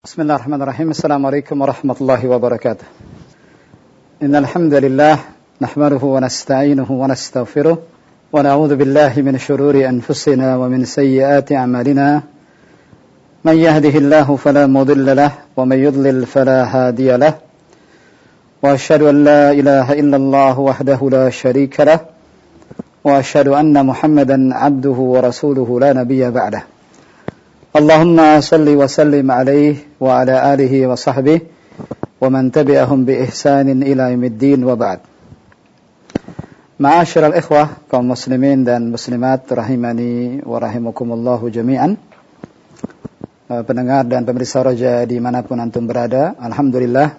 Bismillahirrahmanirrahim. Assalamualaikum warahmatullahi wabarakatuh. Innal hamdalillah nahmaduhu wa nasta'inuhu wa nastaghfiruh wa na'udzu billahi min shururi anfusina wa min sayyiati a'malina. Man yahdihillahu fala mudilla lahu wa man yudlil fala hadiya lahu. Wa asyhadu an la ilaha illallah wahdahu la syarika lahu wa asyhadu anna Muhammadan 'abduhu wa rasuluhu la nabiyya ba'dahu. Allahumma salli wa sallim alaihi wa ala alihi wa sahbihi wa man tabi'ahum bi ihsanin ila yaumiddin wa ba'd. Ma'asyiral ikhwah kaum muslimin dan muslimat rahimani wa rahimakumullahu jami'an. Pendengar dan pemirsa Raja dimanapun antum berada, alhamdulillah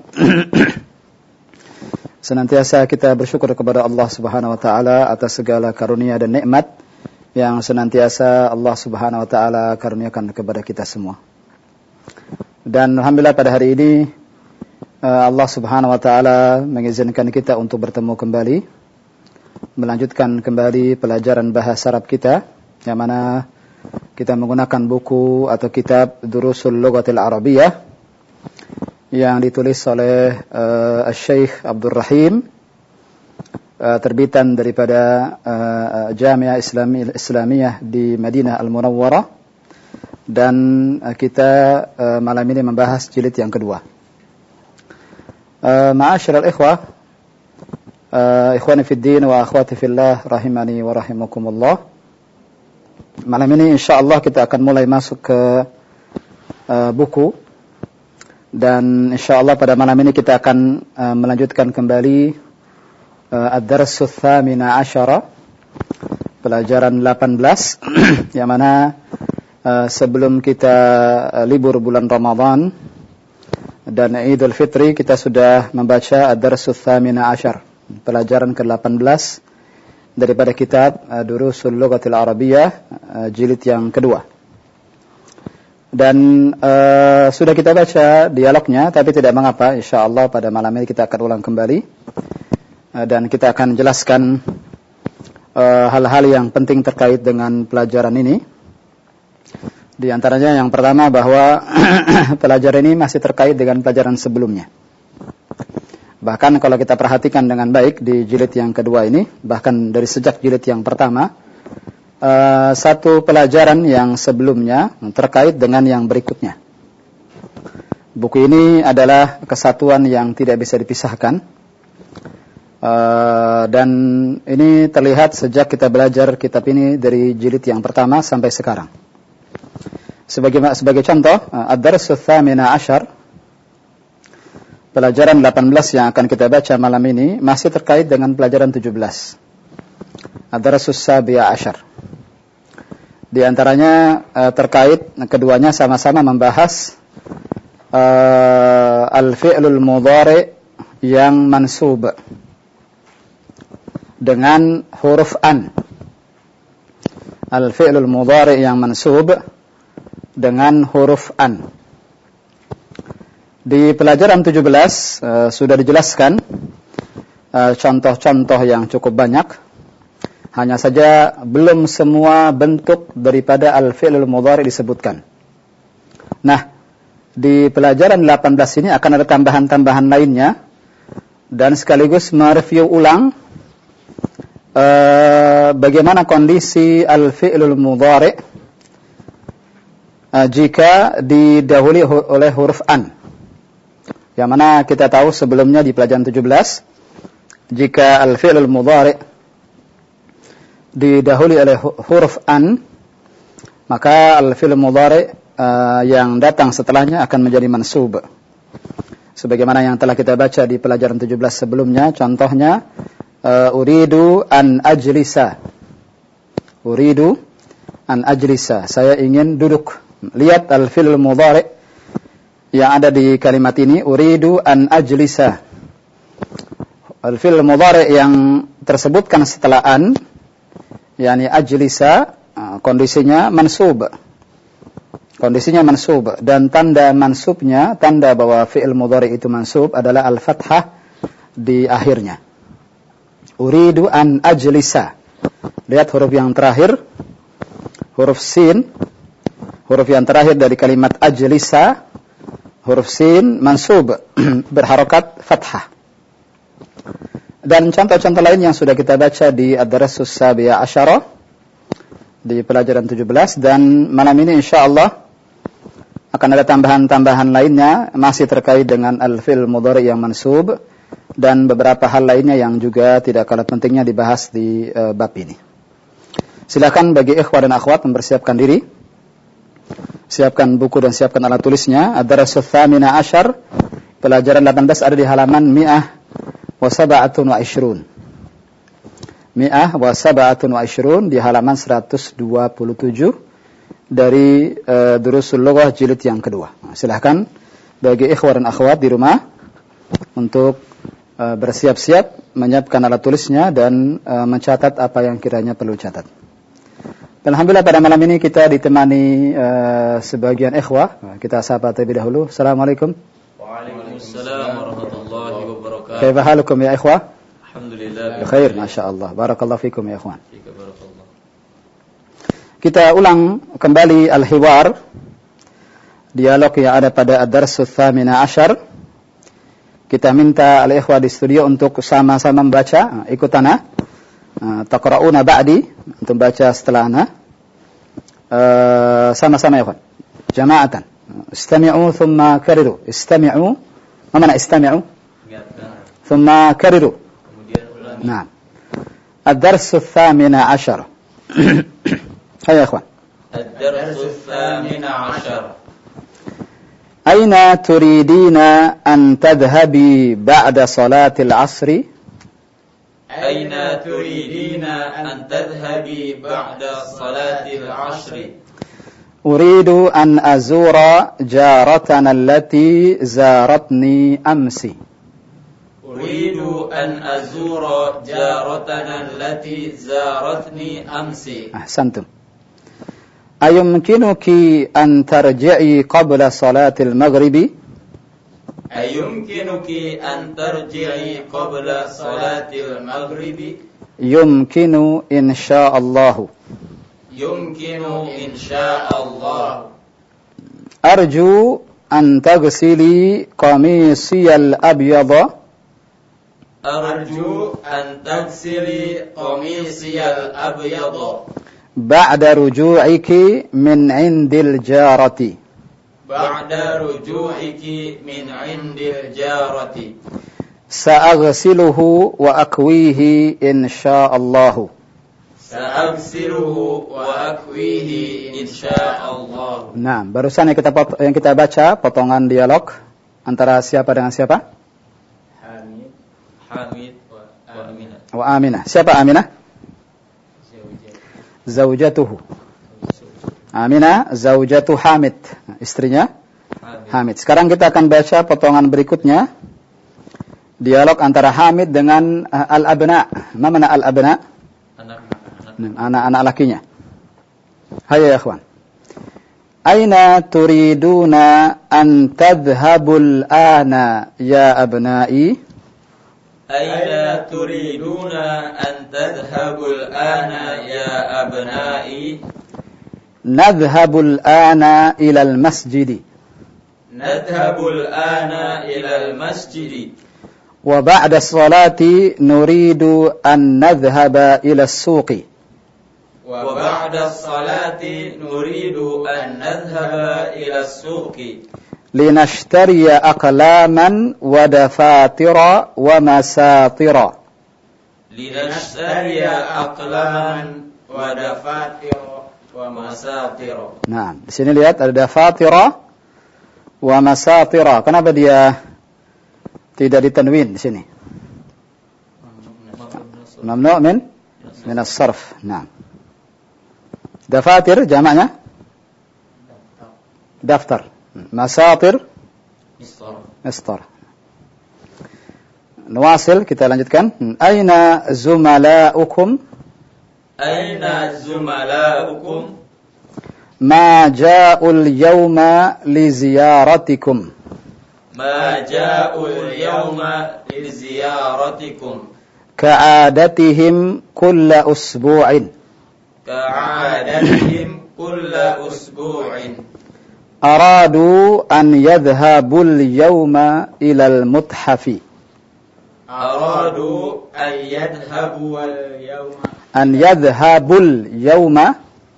senantiasa kita bersyukur kepada Allah Subhanahu wa taala atas segala karunia dan nikmat yang senantiasa Allah Subhanahu wa taala karuniakan kepada kita semua. Dan alhamdulillah pada hari ini Allah Subhanahu wa taala mengizinkan kita untuk bertemu kembali, melanjutkan kembali pelajaran bahasa Arab kita, yang mana kita menggunakan buku atau kitab Durusul Lughatil Arabiyyah yang ditulis oleh Syekh Abdul Rahim, terbitan daripada Jamiah Islamiyah di Madinah Al-Munawwarah, dan kita malam ini membahas jilid yang kedua. Ma'asyiral ikhwah, ikhwani fid din wa akhwati fillah rahimani wa rahimakumullah. Malam ini insyaallah kita akan mulai masuk ke buku, dan insyaallah pada malam ini kita akan melanjutkan kembali Ad-Darsus Tsamina Asyara, pelajaran 18 yang mana sebelum kita libur bulan Ramadan dan Idul Fitri kita sudah membaca Ad-Darsus Tsamina Asyar, pelajaran ke-18 daripada kitab Durusul Lughatil Arabiyyah jilid yang kedua. Dan sudah kita baca dialognya, tapi tidak mengapa, insyaallah pada malam ini kita akan ulang kembali. Dan kita akan jelaskan hal-hal yang penting terkait dengan pelajaran ini. Di antaranya yang pertama bahwa pelajaran ini masih terkait dengan pelajaran sebelumnya. Bahkan kalau kita perhatikan dengan baik di jilid yang kedua ini, bahkan dari sejak jilid yang pertama, satu pelajaran yang sebelumnya terkait dengan yang berikutnya. Buku ini adalah kesatuan yang tidak bisa dipisahkan. Dan ini terlihat sejak kita belajar kitab ini dari jilid yang pertama sampai sekarang. Sebagai contoh, Ad-Darsus Tsamina Asyar, pelajaran 18 yang akan kita baca malam ini masih terkait dengan pelajaran 17. Ad-Darsus Sabi'a Asyar. Di antaranya terkait, keduanya sama-sama membahas al-fi'lul mudhari' yang mansub dengan huruf an. Al-fi'lul mudhari' yang mansub dengan huruf an. Di pelajaran 17 sudah dijelaskan contoh-contoh yang cukup banyak. Hanya saja belum semua bentuk daripada al-fi'lul mudhari' disebutkan. Nah, di pelajaran 18 ini akan ada tambahan-tambahan lainnya, dan sekaligus mereview ulang bagaimana kondisi al-fi'lul mudhari' jika didahului oleh huruf an. Yang mana kita tahu sebelumnya di pelajaran 17, jika al-fi'lul mudhari' didahului oleh huruf an, maka al-fi'lul mudhari' yang datang setelahnya akan menjadi mansub. Sebagaimana yang telah kita baca di pelajaran 17 sebelumnya, contohnya uridu an ajlisa. Uridu an ajlisa. Saya ingin duduk. Lihat al-fi'l mudhari' yang ada di kalimat ini, uridu an ajlisa. Al-fi'l mudhari' yang tersebutkan setelah an, yakni ajlisa, kondisinya mansub. Kondisinya mansub, dan tanda mansubnya, tanda bahwa fi'il mudhari' itu mansub adalah al-fathah di akhirnya. Uridu an ajlisa. Lihat huruf yang terakhir, huruf sin, huruf yang terakhir dari kalimat ajlisa huruf sin mansub berharokat fathah. Dan contoh-contoh lain yang sudah kita baca di Ad-Darassus Sabi'a Asyara di pelajaran 17, dan malam ini insyaallah akan ada tambahan-tambahan lainnya masih terkait dengan al-fi'l mudhari yang mansub dan beberapa hal lainnya yang juga tidak kalah pentingnya dibahas di bab ini. Silakan bagi ikhwah dan akhwat mempersiapkan diri. Siapkan buku dan siapkan alat tulisnya. Ad-Darassus Tsamina Asyar, pelajaran 18 ada di halaman 127. 127 di halaman 127 dari Durusul Lughah jilid yang kedua. Silahkan bagi ikhwah dan akhwat di rumah untuk bersiap-siap menyiapkan alat tulisnya dan mencatat apa yang kiranya perlu catat. Dan alhamdulillah pada malam ini kita ditemani sebagian ikhwah. Kita sapa terlebih dahulu. Assalamualaikum. Waalaikumsalam warahmatullahi wabarakatuh. Kaifa halukum ya ikhwah? Alhamdulillah. Khair, masyaallah. Barakallahu fikum ya ikhwan. Barakallah. Kita ulang kembali al-hiwar, dialog yang ada pada Ad-Darassus Tsamina Asyar. Kita minta al-ikhwah di studio untuk sama-sama membaca, ikut ana. Taqra'una ba'di, untuk baca setelah ana. Sama-sama ya ikhwan. Jama'atan. Istami'u thumma kariru. Istami'u. Ma mana istami'u? Thumma kariru. نعم الدرس الثامن عشر هيا يا إخوان الدرس الثامن عشر أين تريدين أن تذهبي بعد صلاة العصر أين تريدين أن تذهبي بعد صلاة العصر أريد أن أزور جارتنا التي زارتني أمس أريد أن أزور جارتنا التي زارتني أمس. أحسنتم. أيمكنك أن ترجعي قبل صلاة المغرب؟ أيمكنك أن ترجعي قبل صلاة المغرب؟ يمكن إن شاء الله. يمكن إن شاء الله. أرجو أن تغسلي قميصي الأبيض. أرجو أن تغسلي قميصي الأبيض بعد رجوعك من عند الجارة. بعد رجوعك من عند الجارة. سأغسله وأكويه إن شاء الله. سأغسله وأكويه إن شاء الله. Nah, barusan yang kita baca potongan dialog antara siapa dengan siapa? Hamid wa Aminah. Wa Aminah. Siapa Aminah? Zaujatuhu. Aminah zaujatu Hamid, istrinya Hamid. Sekarang kita akan baca potongan berikutnya. Dialog antara Hamid dengan al-abna. Ma mana al-abna? Anak-anak lakinya. Hayya ya ikhwan. Aina turiduna an tadhhabul ana ya abna'i? أين تريدون أن تذهبوا الآن يا أبنائي؟ نذهب الآن إلى المسجد. نذهب الآن إلى المسجد. وبعد الصلاة نريد أن نذهب إلى السوق. وبعد الصلاة نريد أن نذهب إلى السوق. لنشتري أقلاما ودفاتر ومساطر. لنشتري أقلاما ودفاتر ومساطر. Nah, di sini lihat ada dafatira wa masatira. Kenapa dia tidak ditanwin di sini? Mamnu' min as-sarf. Nah. Dafatir jamaknya? Daftar. Masatir mistar. Nuwasil, kita lanjutkan. Aina zumala'ukum? Aina zumala'ukum? Ma ja'ul yawma li ziyaratikum? Ma ja'ul yawma li ziyaratikum? Ka'adatihim kulla usbu'in. Ka'adatihim kulla usbu'in. Aradu an yadhhabul yawma ilal muthafi. Aradu an yadhhabul yawma. An yadhhabul yawma.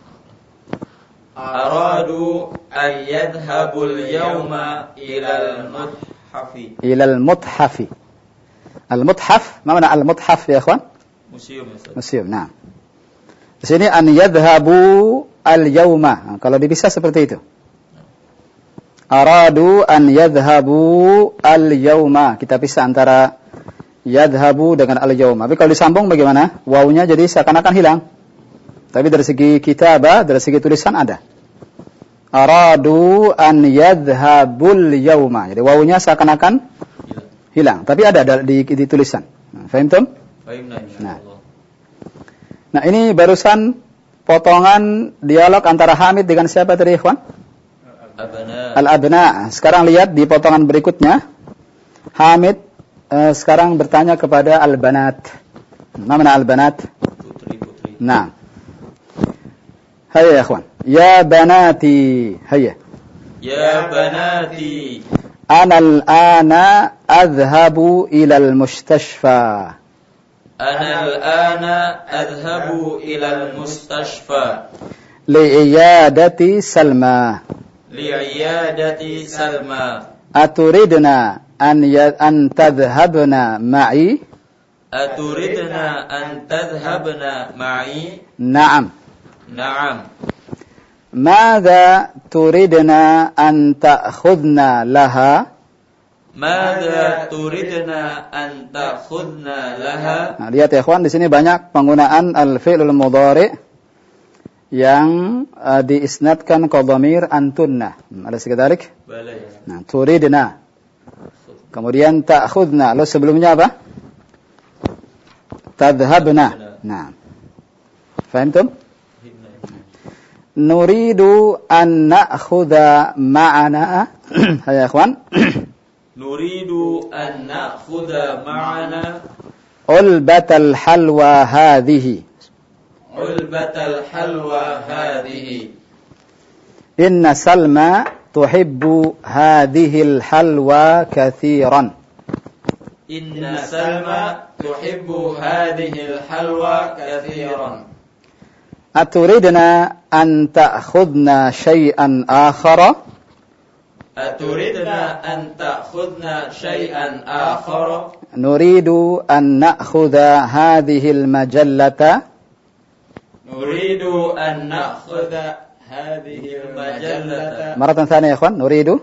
Aradu an yadhhabul yawma ilal muthafi. Ilal muthafi. Al-muthaf, mana al-muthaf ya ikhwan? Museum. Museum, nah. Di sini an yadhhabu al-yawma. Nah, kalau dipisah seperti itu. Aradu an yadhhabu al-yawma. Kita pisah antara yadhhabu dengan al-yawma. Tapi kalau disambung bagaimana? Wawunya jadi seakan-akan hilang. Tapi dari segi kitabah, dari segi tulisan ada. Aradu an yadhhabul yawma. Jadi wawunya seakan-akan hilang, tapi ada di tulisan. Faham tum? Nah, ini barusan potongan dialog antara Hamid dengan siapa tadi, ikhwan? Al-abna. Sekarang lihat di potongan berikutnya. Hamid sekarang bertanya kepada al-banat. Mana al-banat? Putri. Nah. Hayya ya ikhwan. Ya banati. Hayya. Ya banati. Ana al-ana adhhabu ila al-mustashfa. Ana al-ana adhhabu ila al-mustashfa. Li'iyadati Salma. Li'iyadati Salma. Aturidna an tadhhabna ma'i? Aturidna an tadhhabna ma'i? Na'am. Na'am. ماذا تريدنا أن تأخذنا لها؟ ماذا تريدنا أن تأخذنا لها؟ Nah, lihat ya ikhwan, di sini banyak penggunaan al-fi'lul mudhari' yang diisnadkan ke dhamir antunna. Ada sekitarik? Nah, turidna. Kemudian ta'khudna. Lalu sebelumnya apa? Tadhhabna. Nah. Fahimtum? Nuridu an na'khudha ma'ana. Ya ikhwan. Nuridu an na'khudha ma'ana ulbatal halwa hadhihi. Ulbatal halwa hadhihi. Inna Salma tuhibbu hadhihi al-halwa kathiran. Inna Salma tuhibbu hadhihi al-halwa kathiran. Aturidna an ta'khudna shay'an akhara? Aturidna an ta'khudna shay'an akhara? Nuridu an na'khudha hadhihi al-majallata. Nuridu an na'khudha hadhihi al-majallata. Maratan thaniya ya ikhwan, nuridu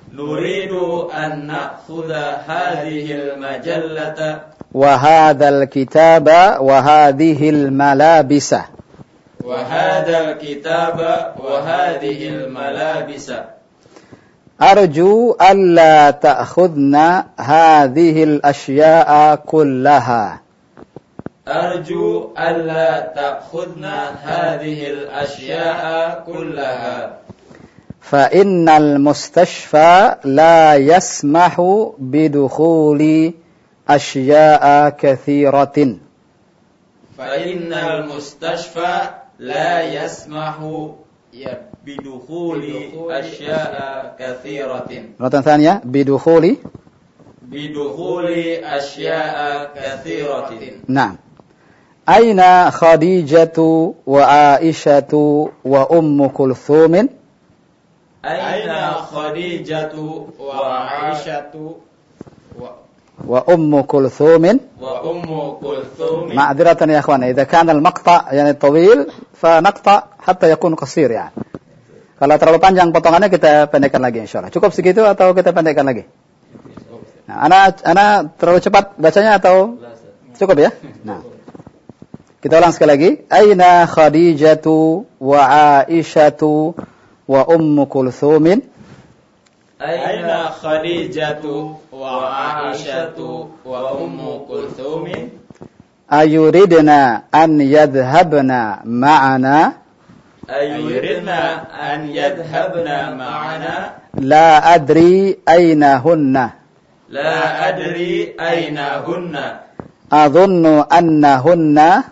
an na'khudha hadhihi al-majallata. Wa hadha al-kitaba wa hadhihi al-malabisa. وهذا الكتاب وهذه الملابس. أرجو ألا تأخذنا هذه الأشياء كلها. أرجو ألا تأخذنا هذه الأشياء كلها. فإن المستشفى لا يسمح بدخول أشياء كثيرة. فإن المستشفى لا يسمح بدخول أشياء كثيرة. مرة ثانية بدخول أشياء كثيرة. نعم. أين خديجة وعائشة وأم كلثوم؟ أين خديجة وعائشة وأم كلثوم؟ معذرة يا أخوان، إذا كان المقطع يعني طويل فنقطع حتى يكون قصير يعني. Kalau terlalu panjang potongannya kita pendekkan lagi insyaallah. Cukup segitu atau kita pendekkan lagi? Nah, ana terlalu cepat bacanya atau cukup ya? Nah. Kita ulang sekali lagi. Aina Khadijatu wa Aisyatu wa Ummu Kulthumin? Aina Khadijatu wa Aisyatu wa Ummu Kulthumin? Ayuridna an yadhhabna ma'ana? Ayuridna an yadhhabna ma'ana? La adri aina hunna? La adri aina hunna? Adhunnu annahunna?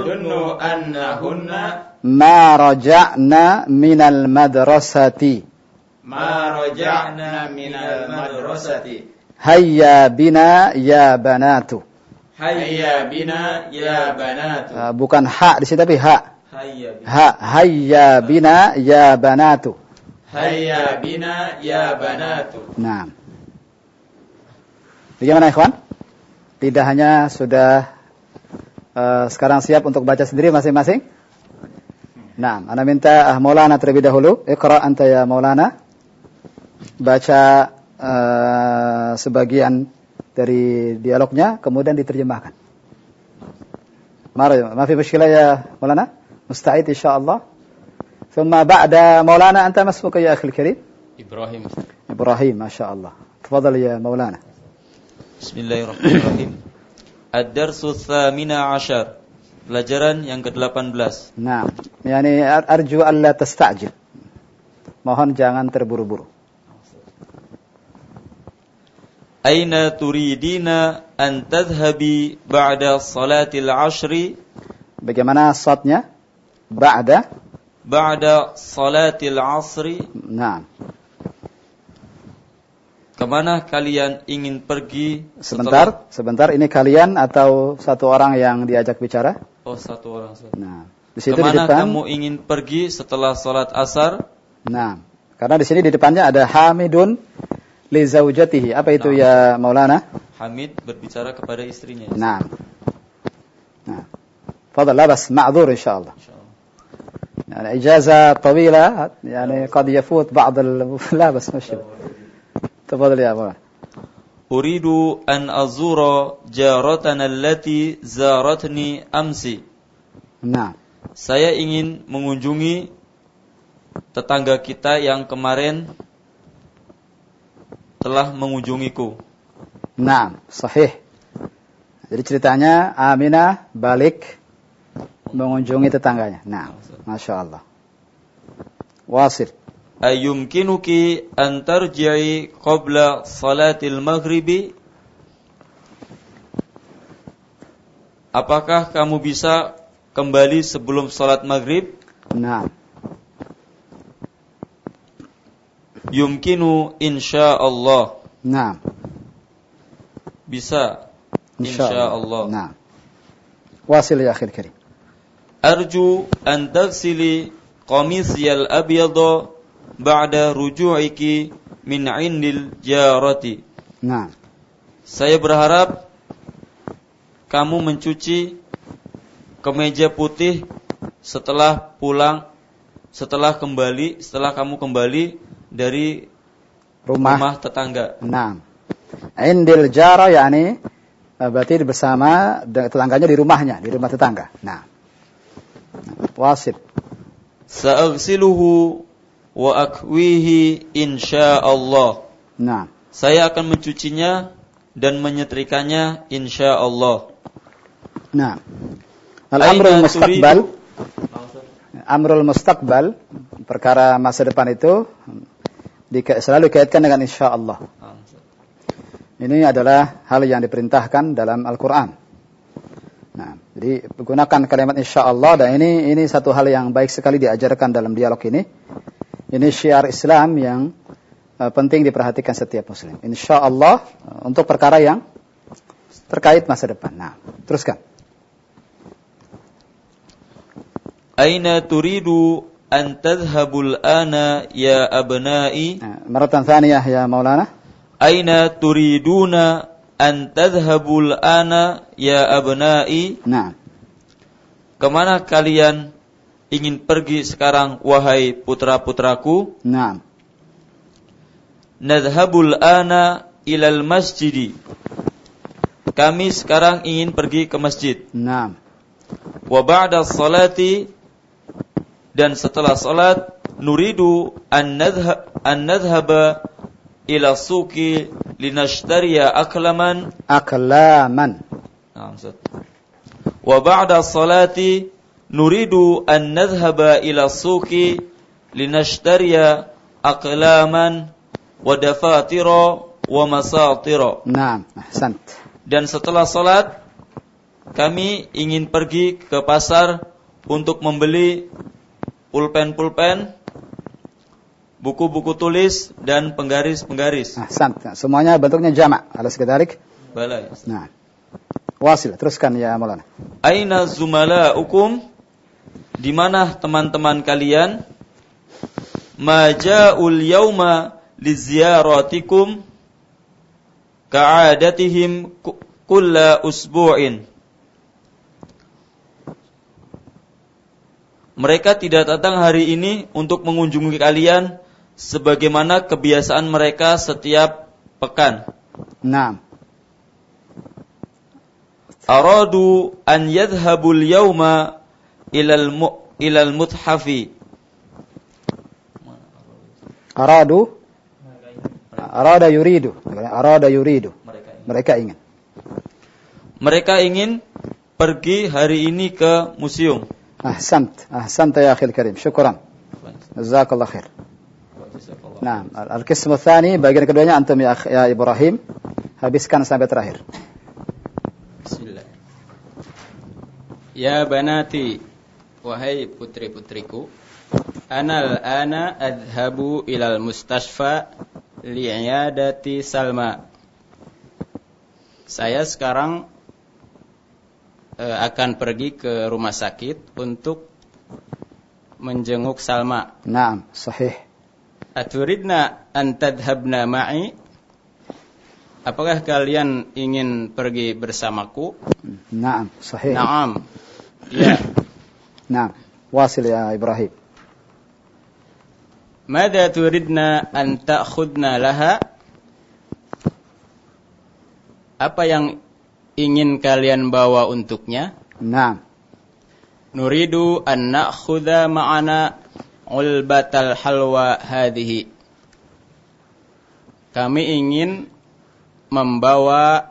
Adhunnu annahunna? Ma raja'na minal madrasati? ma raja'na minal madrasati. Hayya bina ya banatu. Hayya bina ya banatu. Bukan ha di sini tapi ha. Hayya bina. Ha, hayya bina ya banatu. Hayya bina ya banatu. Nah. Bagaimana ikhwan? Tidak hanya sudah sekarang siap untuk baca sendiri masing-masing? Nah, ana minta Maulana terlebih dahulu. Iqra anta ya Maulana. Baca sebagian dari dialognya kemudian diterjemahkan. Mari, ma fi mushkilah ya Maulana? Musta'id insyaallah. Thumma ba'da Maulana anta masmuka ya akhi al-karim? Ibrahim. Ibrahim, masyaallah. Tafadhal ya Maulana. Bismillahirrahmanirrahim. Ad-darsu tsamina 'ashar. Pelajaran yang ke-18. Nah, yani arju alla tastajil. Mohon jangan terburu-buru. Aina turidina an tadhhabi ba'da salatil 'ashri? Bagaimana shadnya? Ba'da salatil 'ashri. Nah. Kemana kalian ingin pergi? Sebentar. Ini kalian atau satu orang yang diajak bicara? Oh, satu orang. Nah, di situ kemana di depan, kamu ingin pergi setelah salat asar? Nah, karena di sini di depannya ada Hamidun li zaujatihi. Apa itu ya Maulana? Hamid berbicara kepada istrinya. Nah. Fadal, la bas ma'dzur insyaallah. يعني إجازة طويلة يعني قد يفوت بعض لا بس مشكلة. تفضل يا أبو. أريد أن أزور جارتنا التي زارتني أمس. Nah. Saya ingin mengunjungi tetangga kita yang kemarin telah mengunjungiku. Nah, sahih. Jadi ceritanya Aminah balik mengunjungi tetangganya. Nah, Masya Allah. Wasil. Ayumkinuki an tarji'i qabla salatil maghribi? Apakah kamu bisa kembali sebelum salat maghrib? Nah. Yumkinu insyaallah. Nah. Bisa insyaallah. Nah. Wasil ya akhir karim. Arju an taghsili qamisiyal abyada ba'da ruju'iki min 'indil jarati. Nah. Saya berharap kamu mencuci kemeja putih setelah kamu kembali dari rumah tetangga. Nah. Indil jara yakni berarti bersama tetangganya di rumah tetangga. Nah. Wasil. Sa'aghsiluhu wa akwihi insyaallah. Nah. Saya akan mencucinya dan menyetrikanya insyaallah. Nah. Al-amrul mustaqbal. Amrul mustaqbal, perkara masa depan itu selalu dikaitkan dengan insyaallah. Ini adalah hal yang diperintahkan dalam Al-Qur'an. Nah, jadi gunakan kalimat insyaallah, dan ini satu hal yang baik sekali diajarkan dalam dialog ini. Ini syiar Islam yang penting diperhatikan setiap muslim. Insyaallah untuk perkara yang terkait masa depan. Nah, teruskan. Aina turidu an tadhhabul ana ya abna'i? Maratan thaniyah ya Maulana. Aina turiduna an tadhhabul ana ya abna'i? Nah. Kemana kalian ingin pergi sekarang wahai putra-putraku? Nah. Nadhhabul ana ilal masjidi. Kami sekarang ingin pergi ke masjid. Nah. Wa ba'da salati, dan setelah salat, nuridu an nadhhaba ila suqi linashtariya aklaman. Wa ba'da salati nuridu an nadhhaba ila suqi linashtariya aqlaman wa dafatira wa masatira. Naam, ahsant. Dan setelah salat kami ingin pergi ke pasar untuk membeli pulpen-pulpen buku-buku tulis dan penggaris-penggaris. Ahsan. Semuanya bentuknya jamak. Alas kedalik. Bala. Nah. Wasil. Teruskan ya Maulana. Aina zumala'ukum? Di mana teman-teman kalian? Ma ja'ul yauma liziyaratikum ka'adatihim kulla usbu'in. Mereka tidak datang hari ini untuk mengunjungi kalian sebagaimana kebiasaan mereka setiap pekan. Naam. Aradu an yadhhabul yawma ilal muthafi. Arada yuridu. Mereka ingin. Mereka ingin pergi hari ini ke museum. أحسنت يا أخي الكريم شكرا جزاك الله خير. نعم القسم الثاني bagian keduanya antum ya Ibrahim habiskan sampai terakhir. Bismillah. Ya banati, wahai putri-putriku, ana adhabu ilal mustashfa li'iyadati Salma. Saya sekarang akan pergi ke rumah sakit untuk menjenguk Salma. Naam, sahih. Aturidna an tadhhabna ma'i? Apakah kalian ingin pergi bersamaku? Naam, sahih. Naam. Ya. Naam. Wasil ya Ibrahim. Mada turidna an ta'khudna laha? Apa yang ingin kalian bawa untuknya? Naam. Nuridu an na'khudha ma'ana ulbatal halwa hadhihi. Kami ingin membawa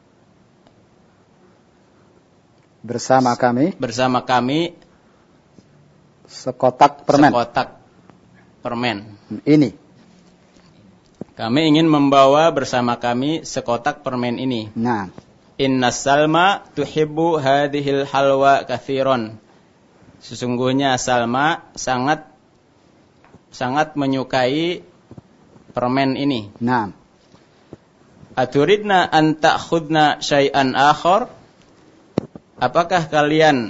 bersama kami sekotak permen. Ini. Kami ingin membawa bersama kami sekotak permen ini. Naam. Inna Salma tuhibbu hadhil halwa kathiron. Sesungguhnya Salma sangat menyukai permen ini. Naam. Aturidna an ta'khudna syai'an akhar? Apakah kalian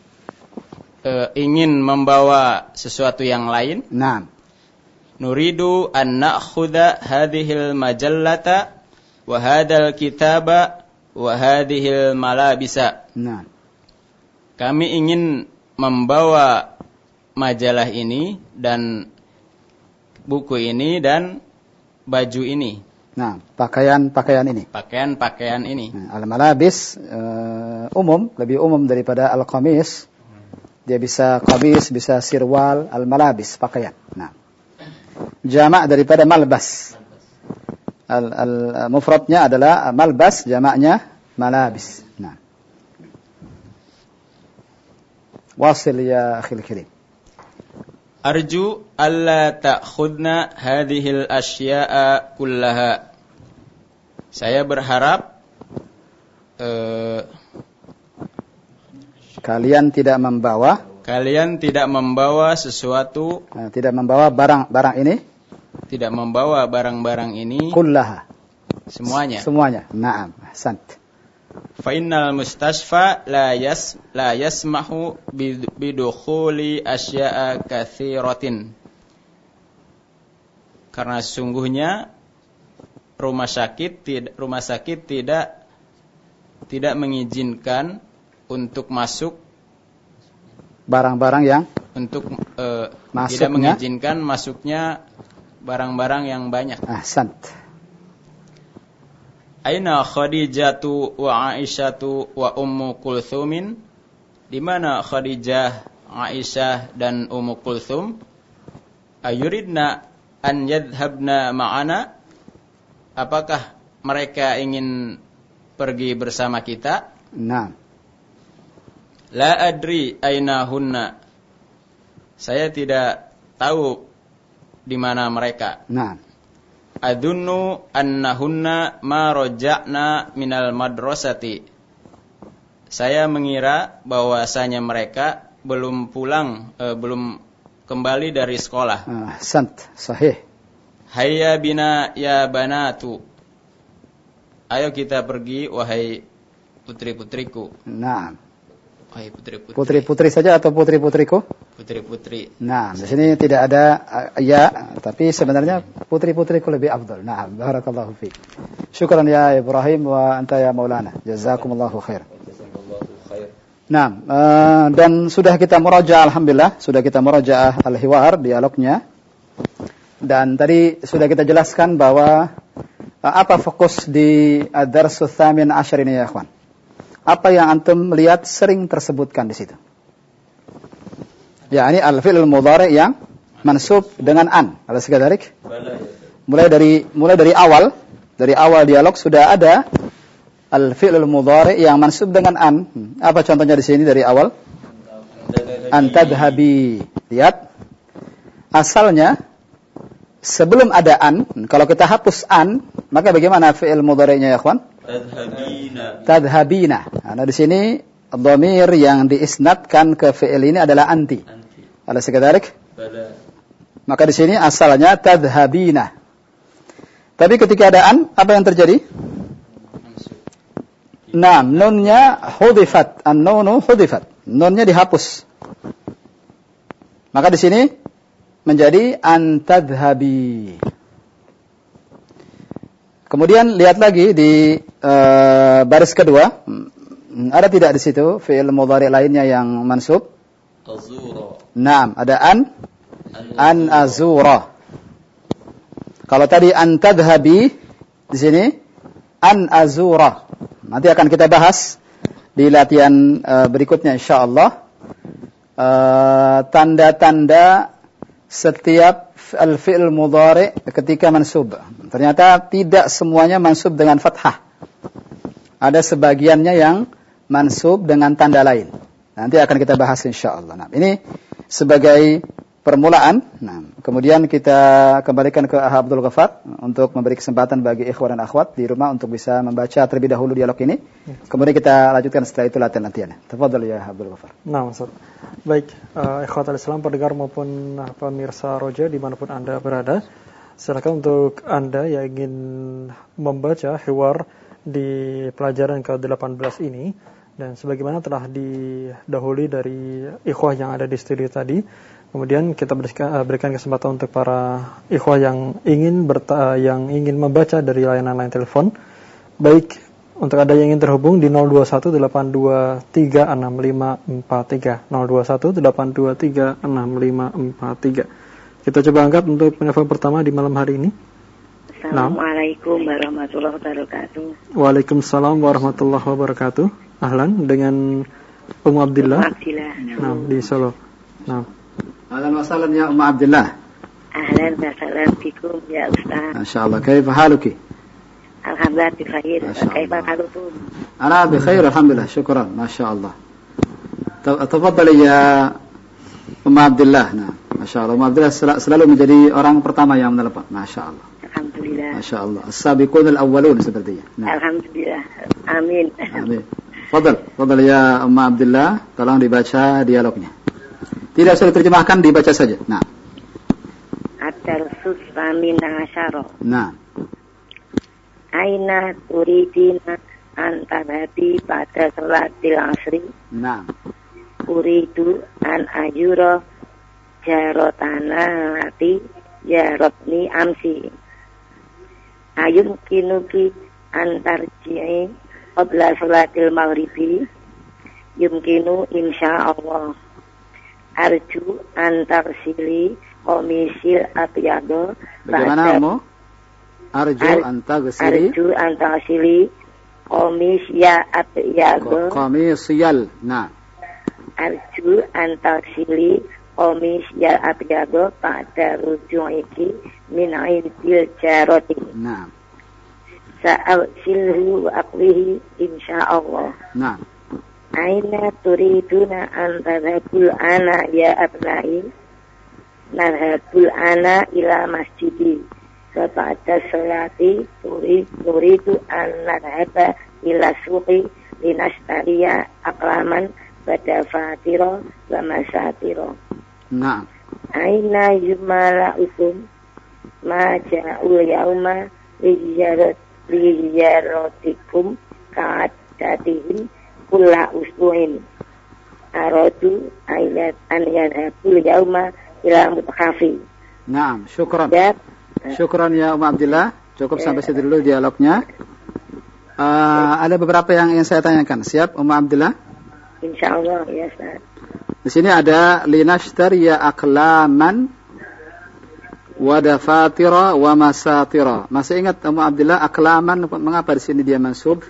ingin membawa sesuatu yang lain? Naam. Nuridu an na'khudha hadhil majallata wa hadzal kitaba wa hadhil malabisa. Nah. Kami ingin membawa majalah ini dan buku ini dan baju ini. Nah, pakaian ini. Pakaian ini. Nah, al-malabis lebih umum daripada al-qamis. Dia bisa qamis, bisa sirwal, al-malabis pakaian. Nah. Jamak daripada malbas. Mufradnya adalah malbas, jamaknya malabis. Nah. Wasil ya akhil kirim. Arju alla ta'khudna hadhil asya'a kullaha. Saya berharap kalian tidak membawa sesuatu, tidak membawa barang-barang ini, tidak membawa barang-barang ini kullaha, semuanya. Naam, ahsant. Fa innal mustashfa la yasmahu bidukhuli asya'a katsiratin. Karena sesungguhnya rumah sakit tidak mengizinkan untuk masuk barang-barang yang tidak mengizinkan masuknya barang-barang yang banyak. Ahsant. Aina Khadijatu wa Aisyatu wa Ummu Kulthumin? Di mana Khadijah, Aisyah dan Ummu Kulthum? Ayuridna an yadhhabna ma'ana? Apakah mereka ingin pergi bersama kita? Naam. La adri aina hunna. Saya tidak tahu di mana mereka. Naam. Adunnu annahunna ma raja'na minal madrasati. Saya mengira bahwasanya mereka belum kembali dari sekolah. Sant, sahih. Hayya bina ya banatu. Ayo kita pergi wahai putri-putriku. Naam. Wahai putri-putri. Putri-putri saja atau putri-putriku? Putri-putri. Nah, di sini tidak ada ya, tapi sebenarnya putri-putriku lebih afdal. Nah, barakallahu fiik. Syukran ya Ibrahim wa anta ya Maulana. Jazakumullahu khair. Nah, dan sudah kita murajaah alhamdulillah, sudah kita murajaah al-hiwar, dialognya. Dan tadi sudah kita jelaskan bahwa apa fokus di ad-darsus tsamin asyar ini ya ikhwan. Apa yang antum melihat sering tersebutkan di situ? Ya, ini al-fi'l mudhari' yang mansub dengan an. Ada sekadarik? Mulai dari awal dialog sudah ada al-fi'l mudhari' yang mansub dengan an. Apa contohnya di sini dari awal? An tadhhabi. Lihat. Asalnya sebelum ada an, kalau kita hapus an, maka bagaimana fi'il mudhari'nya ya ikhwan? Tadhhabina. Nah, di sini dhamir yang diisnadkan ke fi'il ini adalah anti. Ada sekadarik? Maka di sini asalnya tadhhabina. Tapi ketika ada an, apa yang terjadi? Nah, nunnya hudifat. An-nunu hudifat. Nunnya dihapus. Maka di sini menjadi an tadhhabi. Kemudian lihat lagi di baris kedua, ada tidak di situ fi'il mudhari' lainnya yang mansub? Azura. Naam, ada an azura. Kalau tadi an tadhhabi, di sini an azura. Nanti akan kita bahas di latihan berikutnya insyaallah. Tanda-tanda setiap al-fi'il mudhari' ketika mansub. Ternyata tidak semuanya mansub dengan fathah. Ada sebagiannya yang mansub dengan tanda lain. Nanti akan kita bahas insyaallah. Nah, ini sebagai permulaan. Nah, kemudian kita kembalikan ke Abdul Ghaffar untuk memberi kesempatan bagi ikhwan dan akhwat di rumah untuk bisa membaca terlebih dahulu dialog ini. Kemudian kita lanjutkan setelah itu latihan-latihan. Tafadhal ya Abdul Ghaffar. Nah, Ustaz. Baik, ikhwatul Islam, pendengar maupun pemirsa Roja dimanapun Anda berada, silakan untuk Anda yang ingin membaca hiwar di pelajaran ke-18 ini. Dan sebagaimana telah didahului dari ikhwah yang ada di studio tadi, kemudian kita berikan kesempatan untuk para ikhwah yang ingin membaca dari layanan line telepon. Baik, untuk Anda yang ingin terhubung di 0218236543, 0218236543. Kita coba angkat untuk penelpon pertama di malam hari ini. Assalamualaikum warahmatullahi wabarakatuh. Waalaikumsalam warahmatullahi wabarakatuh. Ahlan, dengan Ummu Abdillah. Nah, di Solo. Nah. Ahlan wa sahlan ya Ummu Abdillah. Ahlan wa sahlan bikum ya Ustaz. Masyaallah, kaifa haluki? Alhamdulillah bi khair. Kaifa halukum? Ana bi khair alhamdulillah. Syukran. Masyaallah. Tafadhali ya Ummu Abdillah. Nah, masyaallah Ummu Abdillah selalu menjadi orang pertama yang menelepon. Masyaallah. Alhamdulillah. Masyaallah. As-sabiqun al-awwalun sepertinya. Nah. Alhamdulillah. Amin. Amin. Fadal ya Ummu Abdillah, tolong dibaca dialognya. Tidak usah diterjemahkan, dibaca saja. Nah. Ad-darsus tsamin asyara. Nah. Aina turidina an tadhabi pada salatil asri. Nah. Uridu an ajura jarotana lati jarotni amsi. Ayum kinuki antarji'i qabla salatil maghribi yumkinu insyaallah. Arju antarsili komisil abyado. Bagaimana kamu? Arju antarsili komis ya abyado. Komisiyal. Nah. Arju antarsili komis ya abyado pada ruju'iki min indil jaroti. Nah. Sa'al-silhu aqlihi insyaallah. Nah. Aina turiduna an tadhabul ana ya abnai. Nadhabul ana ila masjidi. Kepada salati turidu an nadhaba ila suqi linastariya aklaman pada fatiro wa masatiro. Nah. Aina yumala'ukum ma ja'ul yauma lijaratikum ka'adatihim kulla usbu'in aradu ayat an yadhabul yauma ila mutakhafi. Naam, syukran. Syukran ya Abdillah. Cukup sampai situ dulu dialognya. Ada beberapa yang ingin saya tanyakan. Siap Abdillah? Insyaallah ya Ustaz. Di sini ada linashtariya aqlaman wa dafatira wa masatira. Masih ingat Abdillah aqlaman mengapa di sini dia mansub?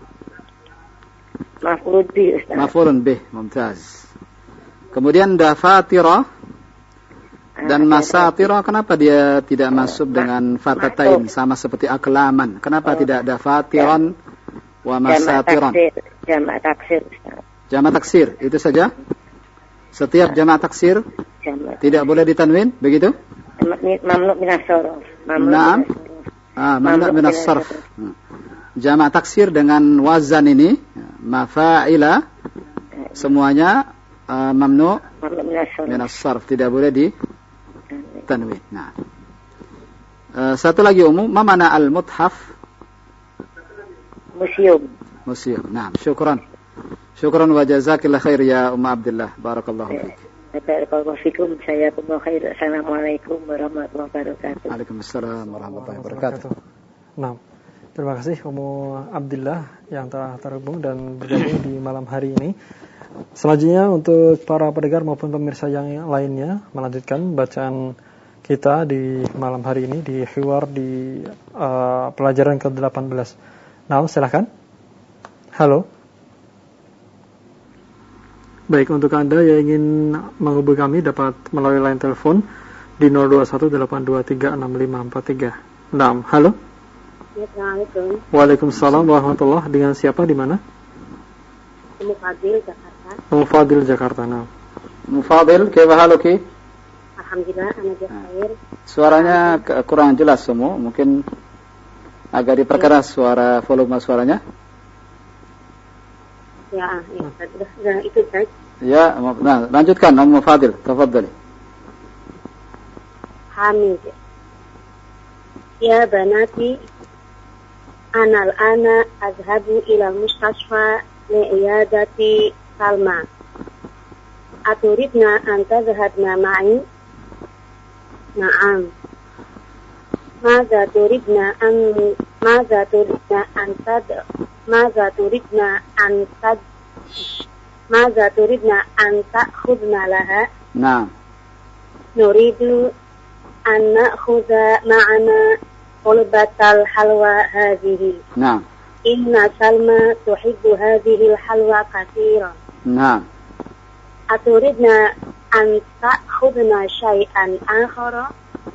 Maf'ulun bih Ustaz. Maf'ulun bih, mumtaz. Kemudian dafatira dan masatira, kenapa dia tidak masuk dengan fatatain sama seperti aqlaman? Kenapa tidak dafatiran wa masatiran? Jamak taksir Ustaz. Jamak taksir, itu saja? Setiap jamak taksir tidak boleh ditanwin, begitu? Mamnu' minas sarf. Naam. Mamnu' minas sarf. Jamak taksir dengan wazan ini mafa'ila semuanya mamnu' minas sarf, tidak boleh di tanwin. Nah. Satu lagi ma mana al-muthaf? Museum. Nah, syukran. Syukran wa jazakillah khair ya Abdillah. Barakallahu fiik. Barakallahu fikum. Jazakumullah khair. Assalamualaikum warahmatullahi wabarakatuh. Waalaikumsalam warahmatullahi wabarakatuh. Nah, terima kasih Abdillah yang telah terhubung dan bergabung di malam hari ini. Selanjutnya untuk para pendengar maupun pemirsa yang lainnya, melanjutkan bacaan kita di malam hari ini di Hiwar di pelajaran ke-18. Nah, silakan. Halo. Baik, untuk Anda yang ingin menghubungi kami dapat melalui line telepon di 0218236543. Nah, halo. Assalamualaikum. Waalaikumsalam warahmatullahi. Dengan siapa di mana? Mufadil Jakarta. Mufadil Jakarta. Nah. Mufadil, kaifa haluki? Alhamdulillah, ana bikhair. Suaranya kurang jelas semua, mungkin agak diperkeras suara volume suaranya. Ya, sudah itu saja. Ya, nah, lanjutkan Mufadil, tafadhali. Hamid. Ya banati, ana al-ana azhabu ila al-mustashfa li'iyadati Salma. Aturidna an tadhhabna ma'i? Na'am. Madza turidna an ta'khudna laha? Naam. Nuridu an na'khudha ma'ana qulbatal halwa hadhihi. Naam. Inna Salma tuhibbu hadhihi al-halwa katsiran. Naam. Aturidna an ta'khudna syai'an akhara?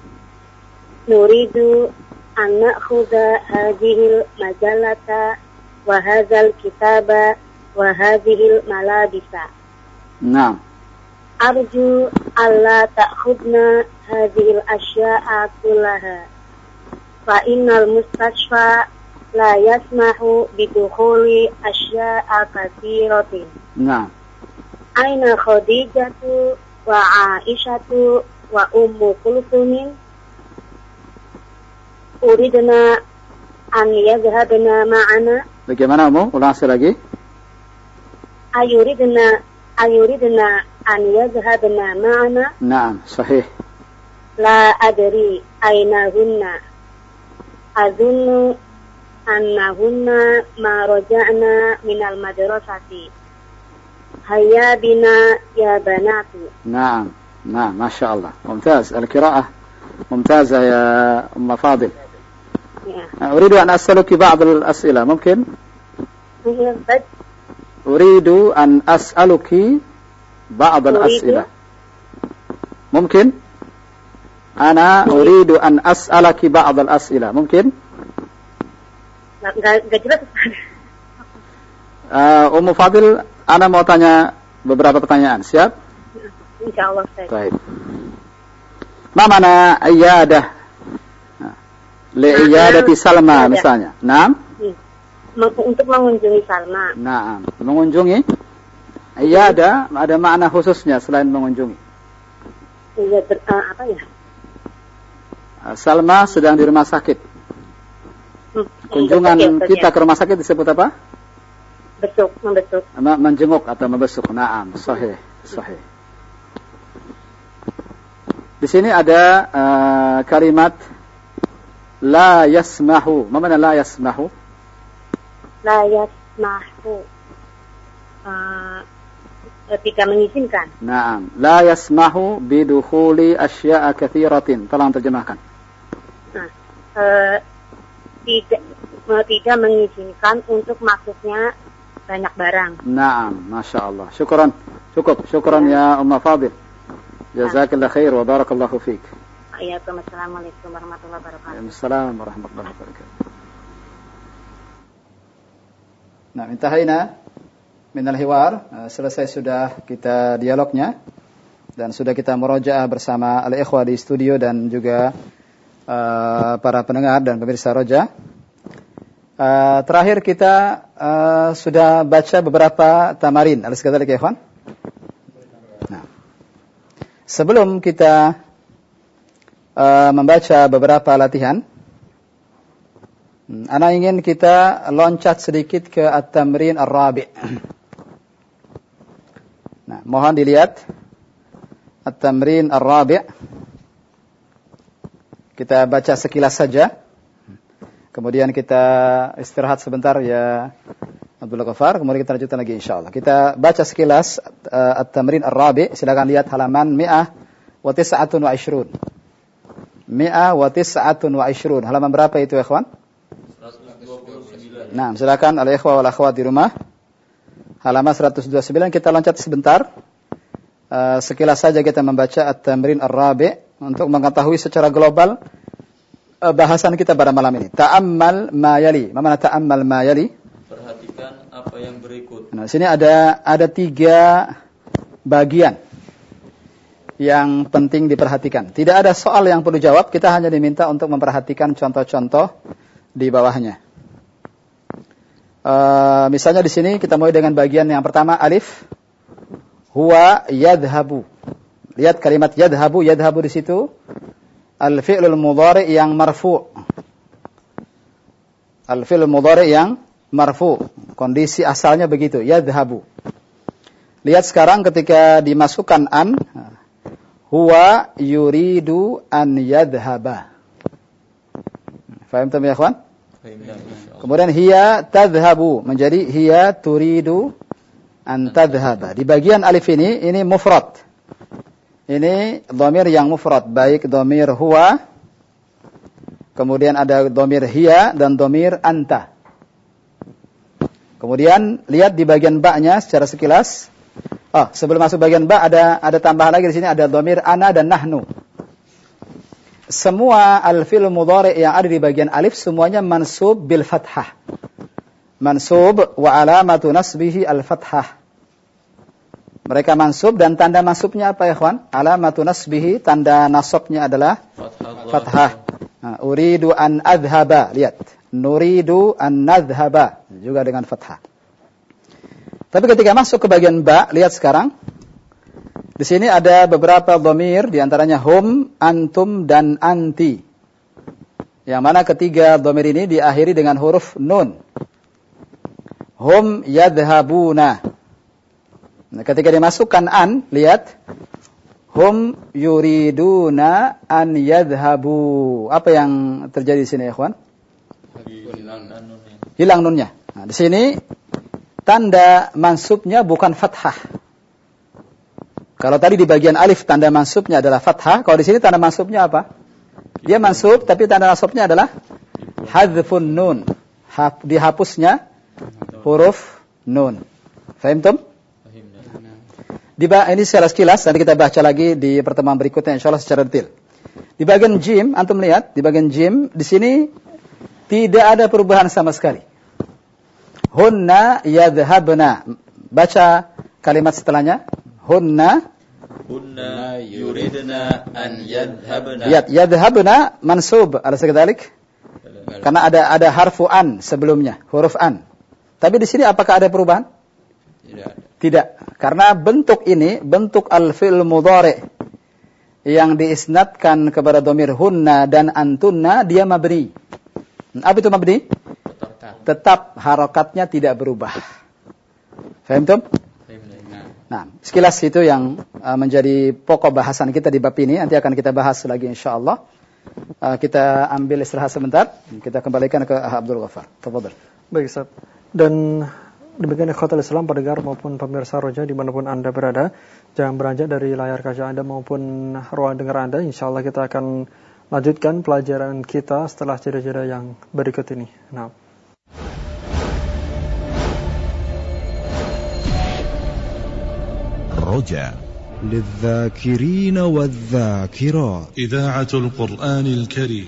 Nuridu an na'khudha hadhihi al-majallata wa hadzal kitaba wa hadhihi al-malabisa. Naam. Arju alla ta'khudna hadhihi al-asya'a kullaha. Fa innal mustashfa la yasmahu bidukhuli asya'a katsiratin. Naam. Aina Khadijatu wa Aisyatu wa Ummu Kulsumin? Uridna an yadhhabna ma'ana. Bagaimana ulang sekali lagi? Ayuridna an yadhhabna ma'ana. Naam, sahih. La adri aina hunna. Azunnu annahunna ma raja'na minal madrasati. Hayya bina ya banatu. Naam, masya Allah. Mumtaz, al-qira'ah ممتازة يا أم فاضل. أريد أن أسألك بعض الأسئلة ممكن؟ أريد أن أسألك بعض الأسئلة ممكن؟ أنا أريد أن أسألك بعض الأسئلة ممكن؟ Ummu Fadil, Ana mau tanya beberapa pertanyaan. Siap? Insyaallah, Ustaz. Baik. Ma mana iyadah? Li'iyadati Salma misalnya. Naam? Untuk mengunjungi Salma. Naam. Mengunjungi? Iyadah ada makna khususnya selain mengunjungi. Iya, apa ya? Salma sedang di rumah sakit. Kunjungan kita ke rumah sakit disebut apa? Membesuk. Menjenguk atau membesuk. Naam, sahih. Di sini ada kalimat la yasmahu. Ma mana la yasmahu? La yasmahu. Tidak mengizinkan. Naam, la yasmahu bidukhuli asya'a katsiratin. Tolong terjemahkan. Nah, tidak mengizinkan untuk masuknya banyak barang. Naam, Masya Allah. Syukran. Cukup. Syukran ya Umma Fadil. Jazakallah khair wa barakallahu fiik. Assalamualaikum warahmatullahi wabarakatuh. Waalaikumsalam warahmatullahi wabarakatuh. Nah, intahayna min al-hiwar. Selesai sudah kita dialognya dan sudah kita murajaah bersama al-ikhwah di studio dan juga para pendengar dan pemirsa Roja. Terakhir kita sudah baca beberapa tamarin. Alis kadzalik ya ikhwan. Nah, sebelum kita membaca beberapa latihan, ana ingin kita loncat sedikit ke at-tamrin ar-rabi'. Nah, mohon dilihat at-tamrin ar-rabi'. Kita baca sekilas saja. Kemudian kita istirahat sebentar ya Abdullah Ghafar. Kemudian kita lanjutkan lagi insyaallah. Kita baca sekilas at-tamrin ar-rabi'. Silakan lihat halaman 129. 129. Halaman berapa itu ya ikhwan? 129. Nah, silakan al-ikhwah wal akhwat di rumah. Halaman 129 kita loncat sebentar. Sekilas saja kita membaca at-tamrin ar-rabi' untuk mengetahui secara global bahasan kita pada malam ini. Ta'ammal ma yali. Mana ta'ammal ma yali? Perhatikan apa yang berikut. Nah, sini ada 3 bagian yang penting diperhatikan. Tidak ada soal yang perlu jawab, kita hanya diminta untuk memperhatikan contoh-contoh di bawahnya. Misalnya di sini kita mulai dengan bagian yang pertama, alif. Huwa yadhabu. Lihat kalimat yadhabu. Yadhabu di situ al-fi'lul mudhari' yang marfu'. Al-fi'lul mudhari' yang marfu'. Kondisi asalnya begitu, yadhabu. Lihat sekarang ketika dimasukkan an, huwa yuridu an yadhhaba. Faham tak ya ikhwan? Kemudian hiya tadhhabu menjadi hiya turidu an tadhhaba. Di bagian alif ini mufrad. Ini dhamir yang mufrad, baik dhamir huwa, kemudian ada dhamir hiya dan dhamir anta. Kemudian lihat di bagian ba-nya secara sekilas. Sebelum masuk bagian ba ada tambahan lagi di sini, ada dhamir ana dan nahnu. Semua al-fi'l mudhari' yang ada di bagian alif semuanya mansub bil fathah. Mansub wa alamatu nasbihi al-fathah. Mereka mansub dan tanda mansubnya apa ya ikhwan? Alamatu nasbihi, tanda nasabnya adalah fathah. Nah, uridu an adhhaba. Lihat. Nuridu an nadhhaba. Juga dengan fathah. Tapi ketika masuk ke bagian ba, lihat sekarang. Di sini ada beberapa dhamir, di antaranya hum, antum, dan anti. Yang mana ketiga dhamir ini diakhiri dengan huruf nun. Hum yadhhabuna. Nah, ketika dimasukkan an, lihat. Hum yuriduna an yadhhabu. Apa yang terjadi di sini, ikhwan? Hilang nunnya. Nah, di sini tanda mansubnya bukan fathah. Kalau tadi di bagian alif tanda mansubnya adalah fathah, kalau di sini tanda mansubnya apa? Dia mansub tapi tanda mansubnya adalah hadzfun nun. Dihapusnya huruf nun. Fahimtum? Ini secara sekilas, nanti kita baca lagi di pertemuan berikutnya insyaallah secara detail. Di bagian jim, antum lihat, di bagian jim, di sini tidak ada perubahan sama sekali. Hunna yadhhabna. Baca kalimat setelahnya. Hunna yuridna an yadhhabna. Yadhhabna mansub ala sekadalik. Karena ada harfu an sebelumnya, huruf an. Tapi di sini apakah ada perubahan? Tidak. Karena bentuk ini, bentuk al-fi'l mudhari' yang diisnadkan kepada dhamir hunna dan antunna dia mabni. Apa itu mabni? Tetap harokatnya tidak berubah. Faham tum? Nah, sekilas itu yang menjadi pokok bahasan kita di bab ini. Nanti akan kita bahas lagi insyaallah. Kita ambil istirahat sebentar. Kita kembalikan ke Abdul Ghaffar. Tafadhal. Baik, Ustaz. Dan demikian ikhwatal Islam pendengar maupun pemirsa Roja dimanapun Anda berada, jangan beranjak dari layar kaca Anda maupun ruang dengar Anda. Insyaallah kita akan lanjutkan pelajaran kita setelah jeda-jeda yang berikut ini. Nah. رجاء للذاكرين والذاكرات إذاعة القرآن الكريم.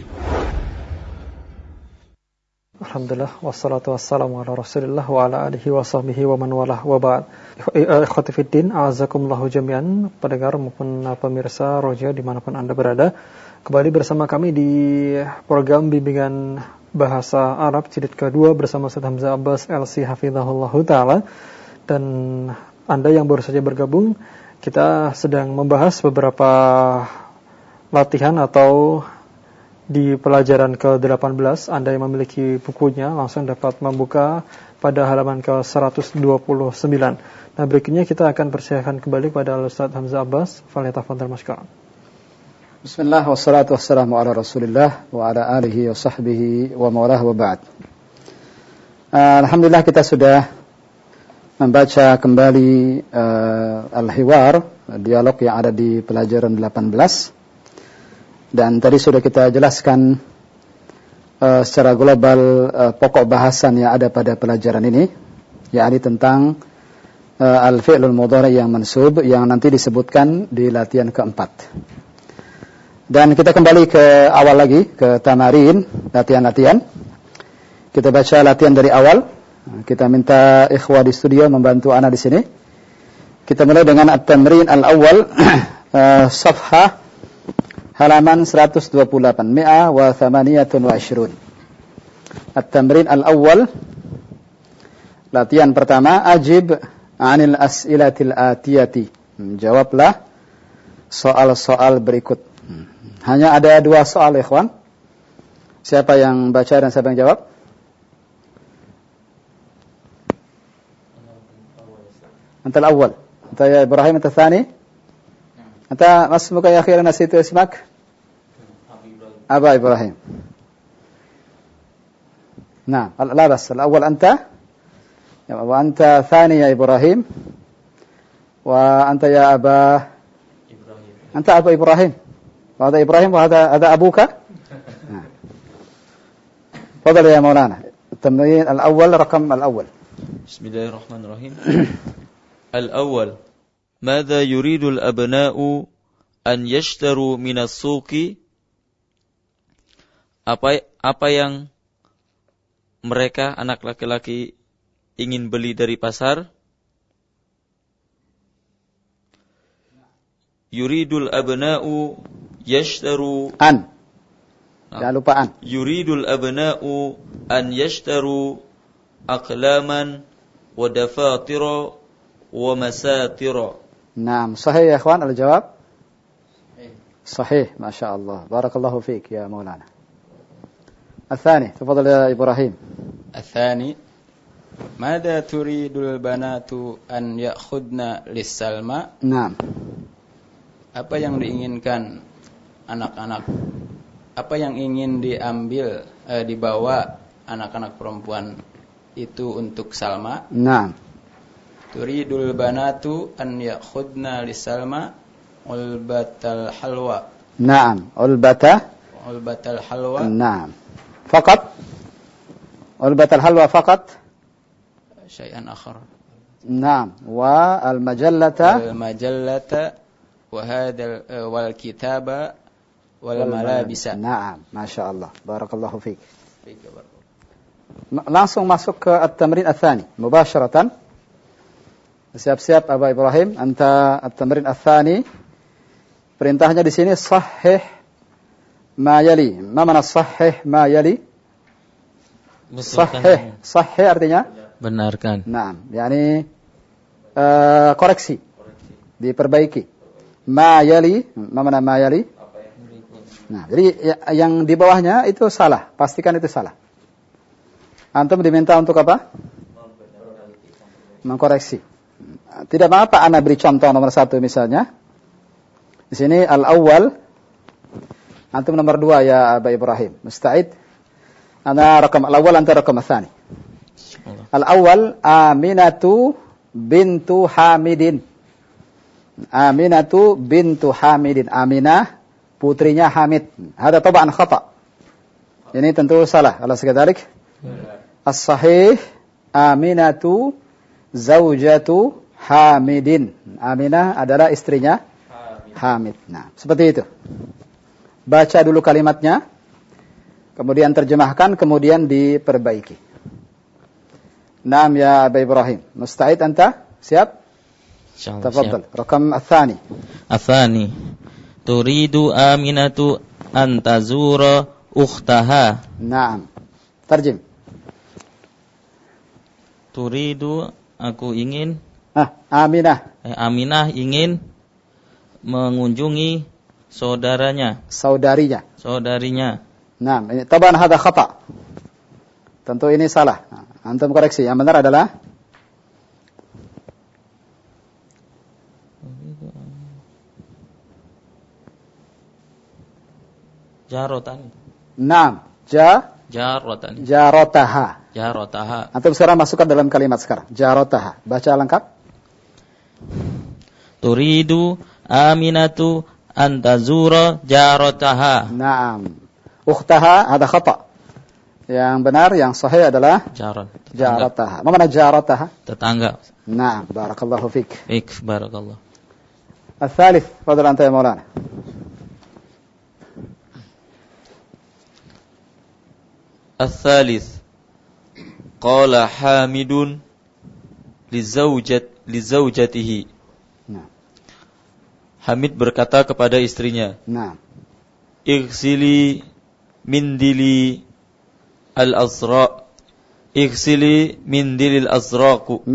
Alhamdulillah wassalatu wassalamu ala Rasulillah wa ala alihi wa sahbihi wa man walah wa ba'd. Ikhwati fiddin, a'azakumullahu jami'an, pendengar maupun pemirsa Roja dimanapun Anda berada. Kembali bersama kami di program bimbingan bahasa Arab jilid kedua bersama Ustaz Hamzah Abbas LC hafizahullahu taala. Dan Anda yang baru saja bergabung, kita sedang membahas beberapa latihan atau di pelajaran ke-18. Anda yang memiliki bukunya langsung dapat membuka pada halaman ke-129. Nah, berikutnya kita akan persilakan kembali kepada Ustaz Hamzah Abbas. Falyatafadhal mashkuran. Bismillah wassalatu wassalamu ala Rasulillah wa ala alihi wa sahbihi wa mawalah wa ba'd. Alhamdulillah kita sudah membaca kembali al-hiwar, dialog yang ada di pelajaran 18. Dan tadi sudah kita jelaskan secara global pokok bahasan yang ada pada pelajaran ini, yakni tentang al-fi'lul mudhari' yang mansub yang nanti disebutkan di latihan keempat. Dan kita kembali ke awal lagi, ke tamarin, latihan-latihan. Kita baca latihan dari awal. Kita minta ikhwah di studio membantu ana di sini. Kita mulai dengan at-tamrin al-awwal, safhah halaman 128, 128. At-tamrin al-awwal, latihan pertama, ajib 'anil as'ilatil atiyati. Jawablah soal-soal berikut. Hanya ada 2 soal, ikhwan. Siapa yang baca dan siapa yang jawab? أنت الأول، أنت يا إبراهيم، أنت الثاني، أنت ما اسمك يا أخي؟ أنا نسيت اسمك. أبا إبراهيم. نعم، لا بس الأول أنت، وأنت ثاني يا إبراهيم، وأنت يا أبا إبراهيم. أنت أبا إبراهيم، وهذا إبراهيم وهذا أبوك. تفضل يا مولانا. التمرين الأول، رقم الأول. بسم الله الرحمن الرحيم. الأول، ماذا يريد الأبناء أن يشتروا من السوق؟ Apa yang mereka anak laki-laki ingin beli dari pasar? Yuridul abna'u yashtaru an. Jangan lupa an. Yuridul abna'u an yashtaru aqlaman wa dafatira wa masatira. Naam, sahih ya ikhwan al-jawab? Sahih, masyaallah. Barakallahu fiik ya Maulana. الثاني تفضل يا إبراهيم. الثاني ماذا تريد البنات أن يأخذن للسلمى؟ نعم. Apa yang diinginkan anak-anak? Apa yang ingin dibawa anak-anak perempuan itu untuk Salma? Naam. Turidul banatu an ya'khudna li Salma ulbatal halwa. Naam, ulbatal halwa. Naam. Faqat ulbatal halwa faqat syai'an akhar. Naam, wa al-majallata wa hadal wal kitaba wal malabisa. Naam, masyaallah. Barakallahu fiik. Langsung masuk ke at-tamrin ats-tsani mubasharatan. Siap-siap Aba Ibrahim, anta at-tamrin ats-tsani. Perintahnya di sini sahih ma yali. Ma mana sahih ma yali? Sahih artinya benarkan. Naam, yakni koreksi. Diperbaiki. Ma yali, mana ma yali? Nah, jadi yang di bawahnya itu salah, pastikan itu salah. Antum diminta untuk apa? Mengkoreksi. Tidak apa-apa ana beri contoh nomor 1 misalnya. Di sini al-awwal, antum nomor 2 ya Aba Ibrahim. Musta'id? Ana rakam al-awwal, anta rakam al-thani. Al-awwal Aminatu bintu Hamidin. Aminatu bintu Hamidin. Aminah putrinya Hamid. Hada tab'an khata'. Ini tentu salah. Alas kadalik? As-sahih Aminatu zaujatu Hamidin. Aminah adalah istrinya Hamid. Nah, seperti itu. Baca dulu kalimatnya, kemudian terjemahkan, kemudian diperbaiki. Naam ya Aba Ibrahim. Musta'id anta? Siap? Tafadhal. Rakam al-thani. Al-thani. Turidu Aminatu an tazura ukhtaha. Naam. Terjem. Turidu, aku ingin. Aminah. Aminah ingin mengunjungi saudaranya. Saudarinya. Nah, ini taban hada khata. Tentu ini salah. Nah, antum koreksi. Yang benar adalah Jarotan. Naam, Jarotan. Jarotaha. Antum sekarang masukkan dalam kalimat sekarang. Jarotaha. Baca lengkap. Turidu Aminatu antazura jarotaha. Naam. Ukhtaha ada khata. Yang benar, yang sahih adalah jarotaha. Mana jarotaha? Tetangga. Naam, barakallahu fik. Barakallah. Al-thalith, fadal anta ya Maulana. Al-thalith. Qala Hamidun lizaujatihi. Hamid berkata kepada istrinya, Ighsili mindili al-azra. Ighsili mindilil azraku.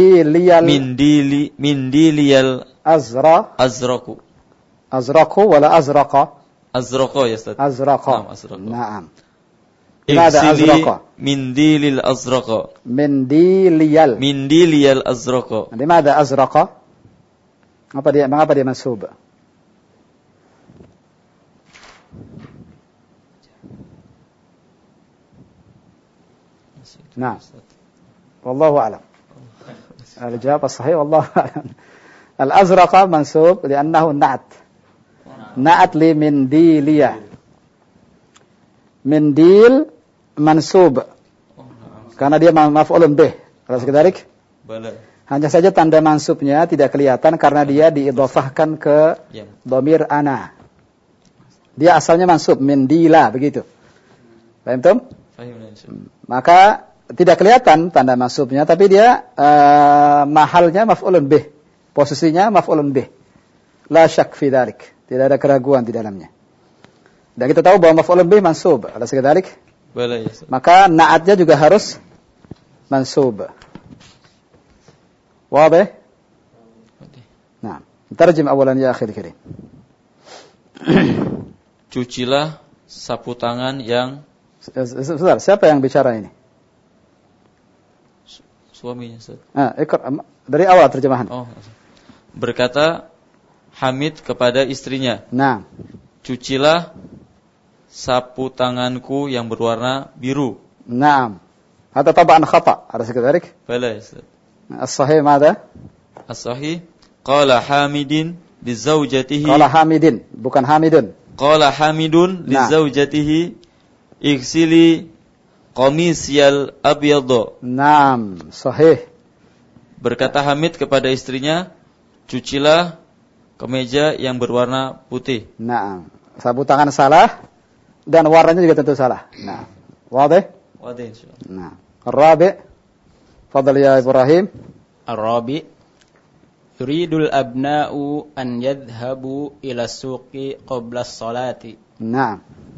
Mindiliyal azraku. Azraku wala azraqa? Azraqa ya Ustaz. Azraqa. Naam. Ighsili mindilil azraqa. Mindiliyal azraqa. Limada azraqa? Mengapa dia mansub? Nah, wallahu a'lam. Al-jawab as-sahih wallahu a'lam. Al-azraqa mansub li'annahu na'at. Na'at li mindiliyah. Mindil mansub. Karena dia maf'ulun bih. Alas kadalik? Bala. Hanya saja tanda mansubnya tidak kelihatan karena dia diidhafahkan ke dhamir ana. Dia asalnya mansub min dila begitu. Paham tum? Maka tidak kelihatan tanda mansubnya tapi dia mahalnya maf'ulun bih. Posisinya maf'ulun bih. La syak fi dzalik. Tidak ada keraguan di dalamnya. Dan kita tahu bahwa maf'ulun bih mansub. Alas kadzalik? Maka na'atnya juga harus mansub. واضح؟ Nah, terjem awalan ya akhir kirim. Cucilah sapu tangan yang Sebentar, siapa yang bicara ini? Suaminya, Ustaz. Dari awal terjemahan. Berkata Hamid kepada istrinya. Nah, cucilah sapu tanganku yang berwarna biru. Naam. Hada tab'an khata. Ada sekadalik? Bala, Ustaz. As-sahih mada? As-sahih qala Hamidin li zaujatihi. Qala Hamidin, bukan Hamidun. Qala Hamidun li zaujatihi ighsili qamisyal abyad. Naam, sahih. Berkata Hamid kepada istrinya, cucilah kemeja yang berwarna putih. Naam. Sapu tangan salah dan warnanya juga tentu salah. Nah, wadih? Wadih insyaallah. Nah, ar-rabi' Fadal ya Ibrahim. Ar-rabi' yuridul abna'u an yadhhabu ila suqi qabla as-salati. Naam.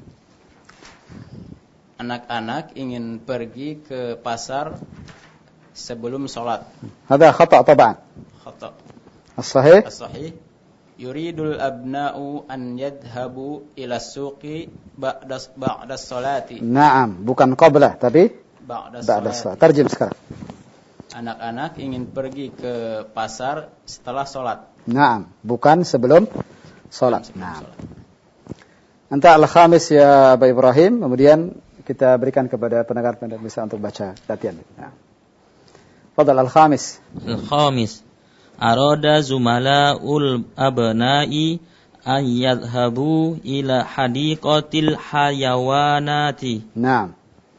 Anak-anak ingin pergi ke pasar sebelum salat. Hada khata' tab'an. Khata'. As-sahih? As-sahih Yuridul abna'u an yadhhabu ila suqi ba'da sholati. Naam, bukan qabla tapi Ba'da sholat. Terjem sekarang. Anak-anak ingin pergi ke pasar setelah sholat. Naam, bukan sebelum sholat. Naam. Anta al-khamis ya Aba Ibrahim, kemudian kita berikan kepada pendengar-pendengar bisa untuk baca latihan. Nah. Fadal al-khamis. Al-khamis. Arada zumala'ul abna'i an yadhhabu ila hadiqatil hayawanati. Naam.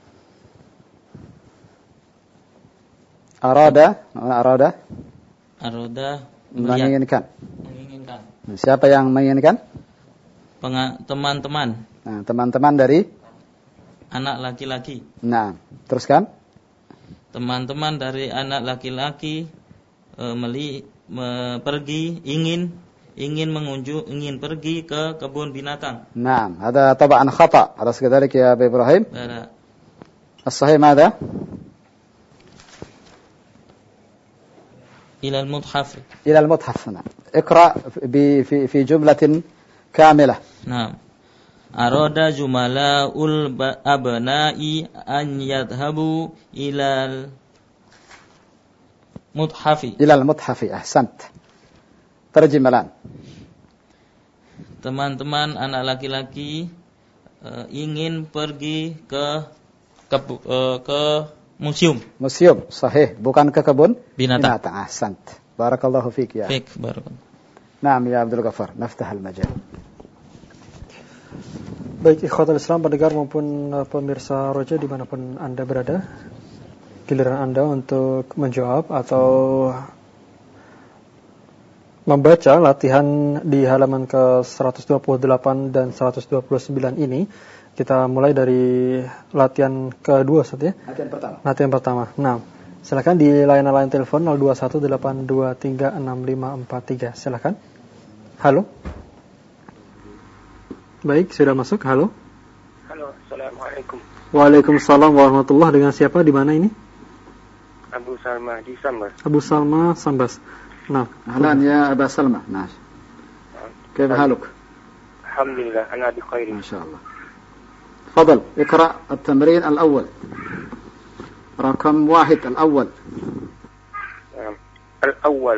Arada menginginkan. Siapa yang menginginkan? Teman-teman. Nah, teman-teman dari anak laki-laki. Nah, teruskan. Teman-teman dari anak laki-laki ingin pergi ke kebun binatang. Naam, hada taba'an khata. Alas kadalik ya Abi Ibrahim. Ada. As-sahih madha? Ila al-muthaf. Ila al-muthaf. Naam. Iqra fi jumlatin kamilah. Naam. Arada jumala'ul abna'i an yadhhabu ilal muthafi. Ilal muthafi, ahsant. Terjem malan. Teman-teman anak laki-laki ingin pergi ke museum. Museum, sahih. Bukan ke kebun binatang. Ahsant. Barakallahu fiik ya. Fiik, barakallahu. Naam ya Abdul Ghaffar, naftah al-majal. Baik ikhwatul Islam, pendengar maupun pemirsa Roja dimanapun Anda berada, giliran Anda untuk menjawab atau membaca latihan di halaman ke 128 dan 129 ini. Kita mulai dari latihan kedua Ustaz ya. Latihan pertama. Nah, silakan di layanan telepon 0218236543. Silakan. Halo. Baik, sudah masuk. Halo. Halo, assalamualaikum. Waalaikumsalam warahmatullah. Dengan siapa? Di mana ini? Abu Salma di Sambas. Abu Salma Sambas. Nah, ahlan ya Abu Salma. Nah. كيف حالك؟ الحمد لله أنا بخير. ما شاء الله. تفضل اقرأ التمرين الأول. رقم 1 الأول. الأول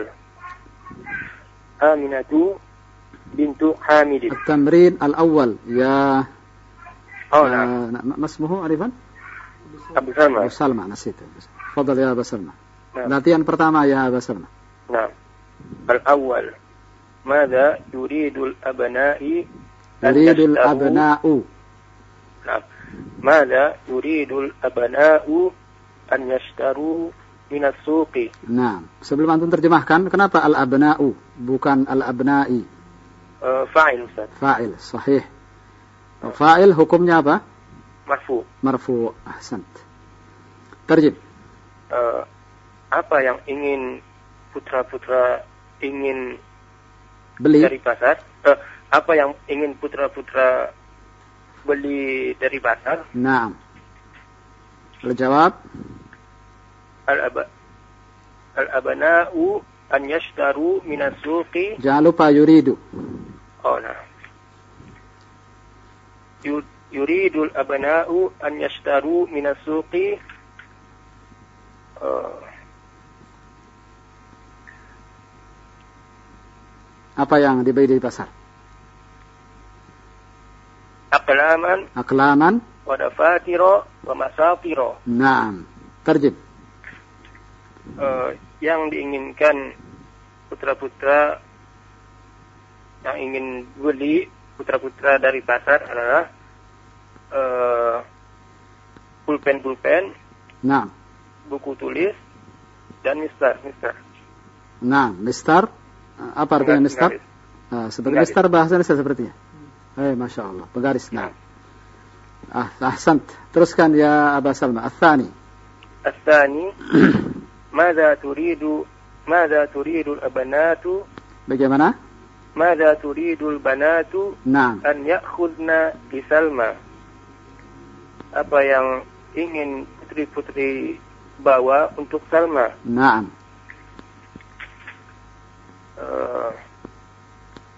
آمنة بنت حامد. التمرين الأول يا نعم. ما اسمه عرفا؟ أبو سلمى. أبو سلمى نسيت. تفضل يا أبو سلمى. latihan pertama ya Abu Salma. نعم. الأول ماذا يريد الأبناء يريد الأبناء. نعم. ماذا يريد الأبناء أن يشتروا من السوق. Nah, sebelum antum terjemahkan, kenapa al-abna'u bukan al-abna'i? Fa'il Ustaz. Fa'il, sahih. Fa'il hukumnya apa? Marfu. Marfu, ahsant. Terjem. Apa yang ingin putra-putra ingin beli dari pasar? Apa yang ingin putra-putra beli dari pasar? Naam. Al-jawab al-abana'u an yashtaru min as-suqi. Jangan lupa yuridu. Nah. Yuridul abana'u an yashtaru min as-suqi. Apa yang dibeli di pasar? Aqlaman wa dafatira wa masafira. Naam. Terjem. Yang diinginkan putra-putra yang ingin beli putra-putra dari pasar adalah pulpen, Naam. buku tulis dan mister. Nah, mister, apa artinya mister? Seperti mister bahasa Indonesia sepertinya. Masya Allah, penggaris. Nah. Ahsant. Teruskan ya Aba Salma. Al-thani. Mada turidu al-abanatu. Bagaimana? Mada turidu al-banatu. Naam. An ya'khudna li Salma. Apa yang ingin putri-putri bawa untuk Salma? Naam.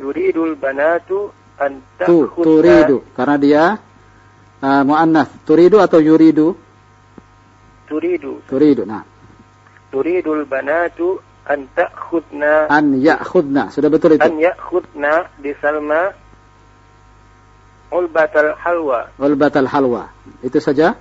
Yuridul banatu an turidu, karena dia muannats. Turidu atau yuridu? Turidu. Nah. Turidul banatu an ta'khudna. An ya'khudna. Sudah betul itu. An ya'khudna di Salma ulbatal halwa. Itu saja.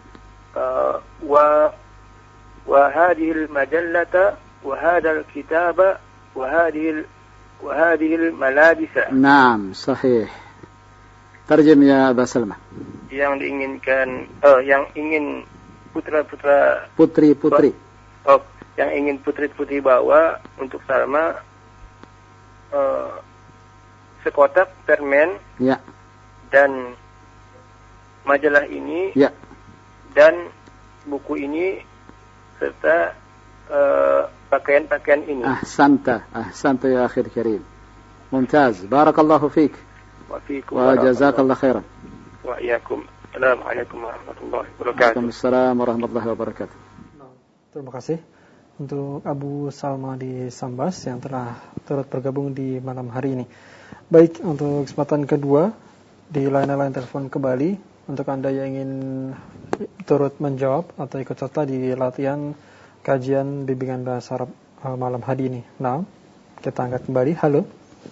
Wa hadhihi al-majallata wa hadha al-kitaba wa hadhihi al-malabisa. Naam, sahih. Tarjim ya Aba Salma. Yang diinginkan yang ingin putra-putra putri. Yang ingin putri-putri bawa untuk Salma sekotak permen. Ya. Dan majalah ini. Ya. Dan buku ini serta pakaian-pakaian ini. Ahsanta ya akhir karim. Mumtaz. Barakallahu fiik. Wa fiikum. Wa jazakallahu khairan. Wa iyyakum. Assalamualaikum warahmatullahi wabarakatuh. Waalaikumsalam warahmatullahi wabarakatuh. Terima kasih untuk Abu Salma di Sambas yang telah turut bergabung di malam hari ini. Baik, untuk kesempatan kedua di line telepon kembali untuk Anda yang ingin turut menjawab atau ikut serta di latihan kajian bimbingan bahasa Arab malam hari ini. Nah, kita angkat kembali. Halo.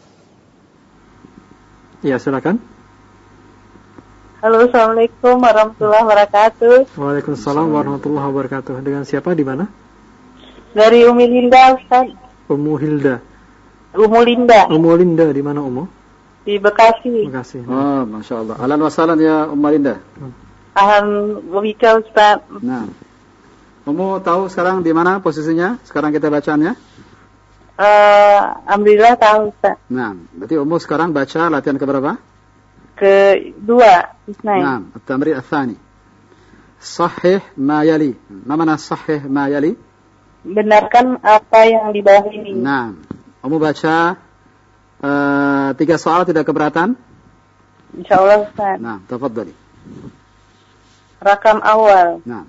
Ya, silakan. Halo, Assalamualaikum warahmatullahi wabarakatuh. Waalaikumsalam warahmatullahi wabarakatuh. Dengan siapa, di mana? Dari Umi Linda, Ustaz. Ummu Hilda. Ummu Linda, di mana Ummu? Di Bekasi. Oh, Masya Allah. Ahlan wa sahlan ya Ummu Linda. Alhamdulillah, Ustaz. Nah, Ummu tahu sekarang di mana posisinya? Sekarang kita bacaannya? Alhamdulillah tahu, Ustaz. Nah, berarti Ummu sekarang baca latihan keberapa? Kedua. Nah, at-tamrin ats-tsani. Sahih ma yali. Ma mana sahih ma yali? Benarkan apa yang di bawah ini. Nah, Ummu baca 3 soal, tidak keberatan? Insyaallah, Ustaz. Nah, tafadhali. Rakam awal. Nah.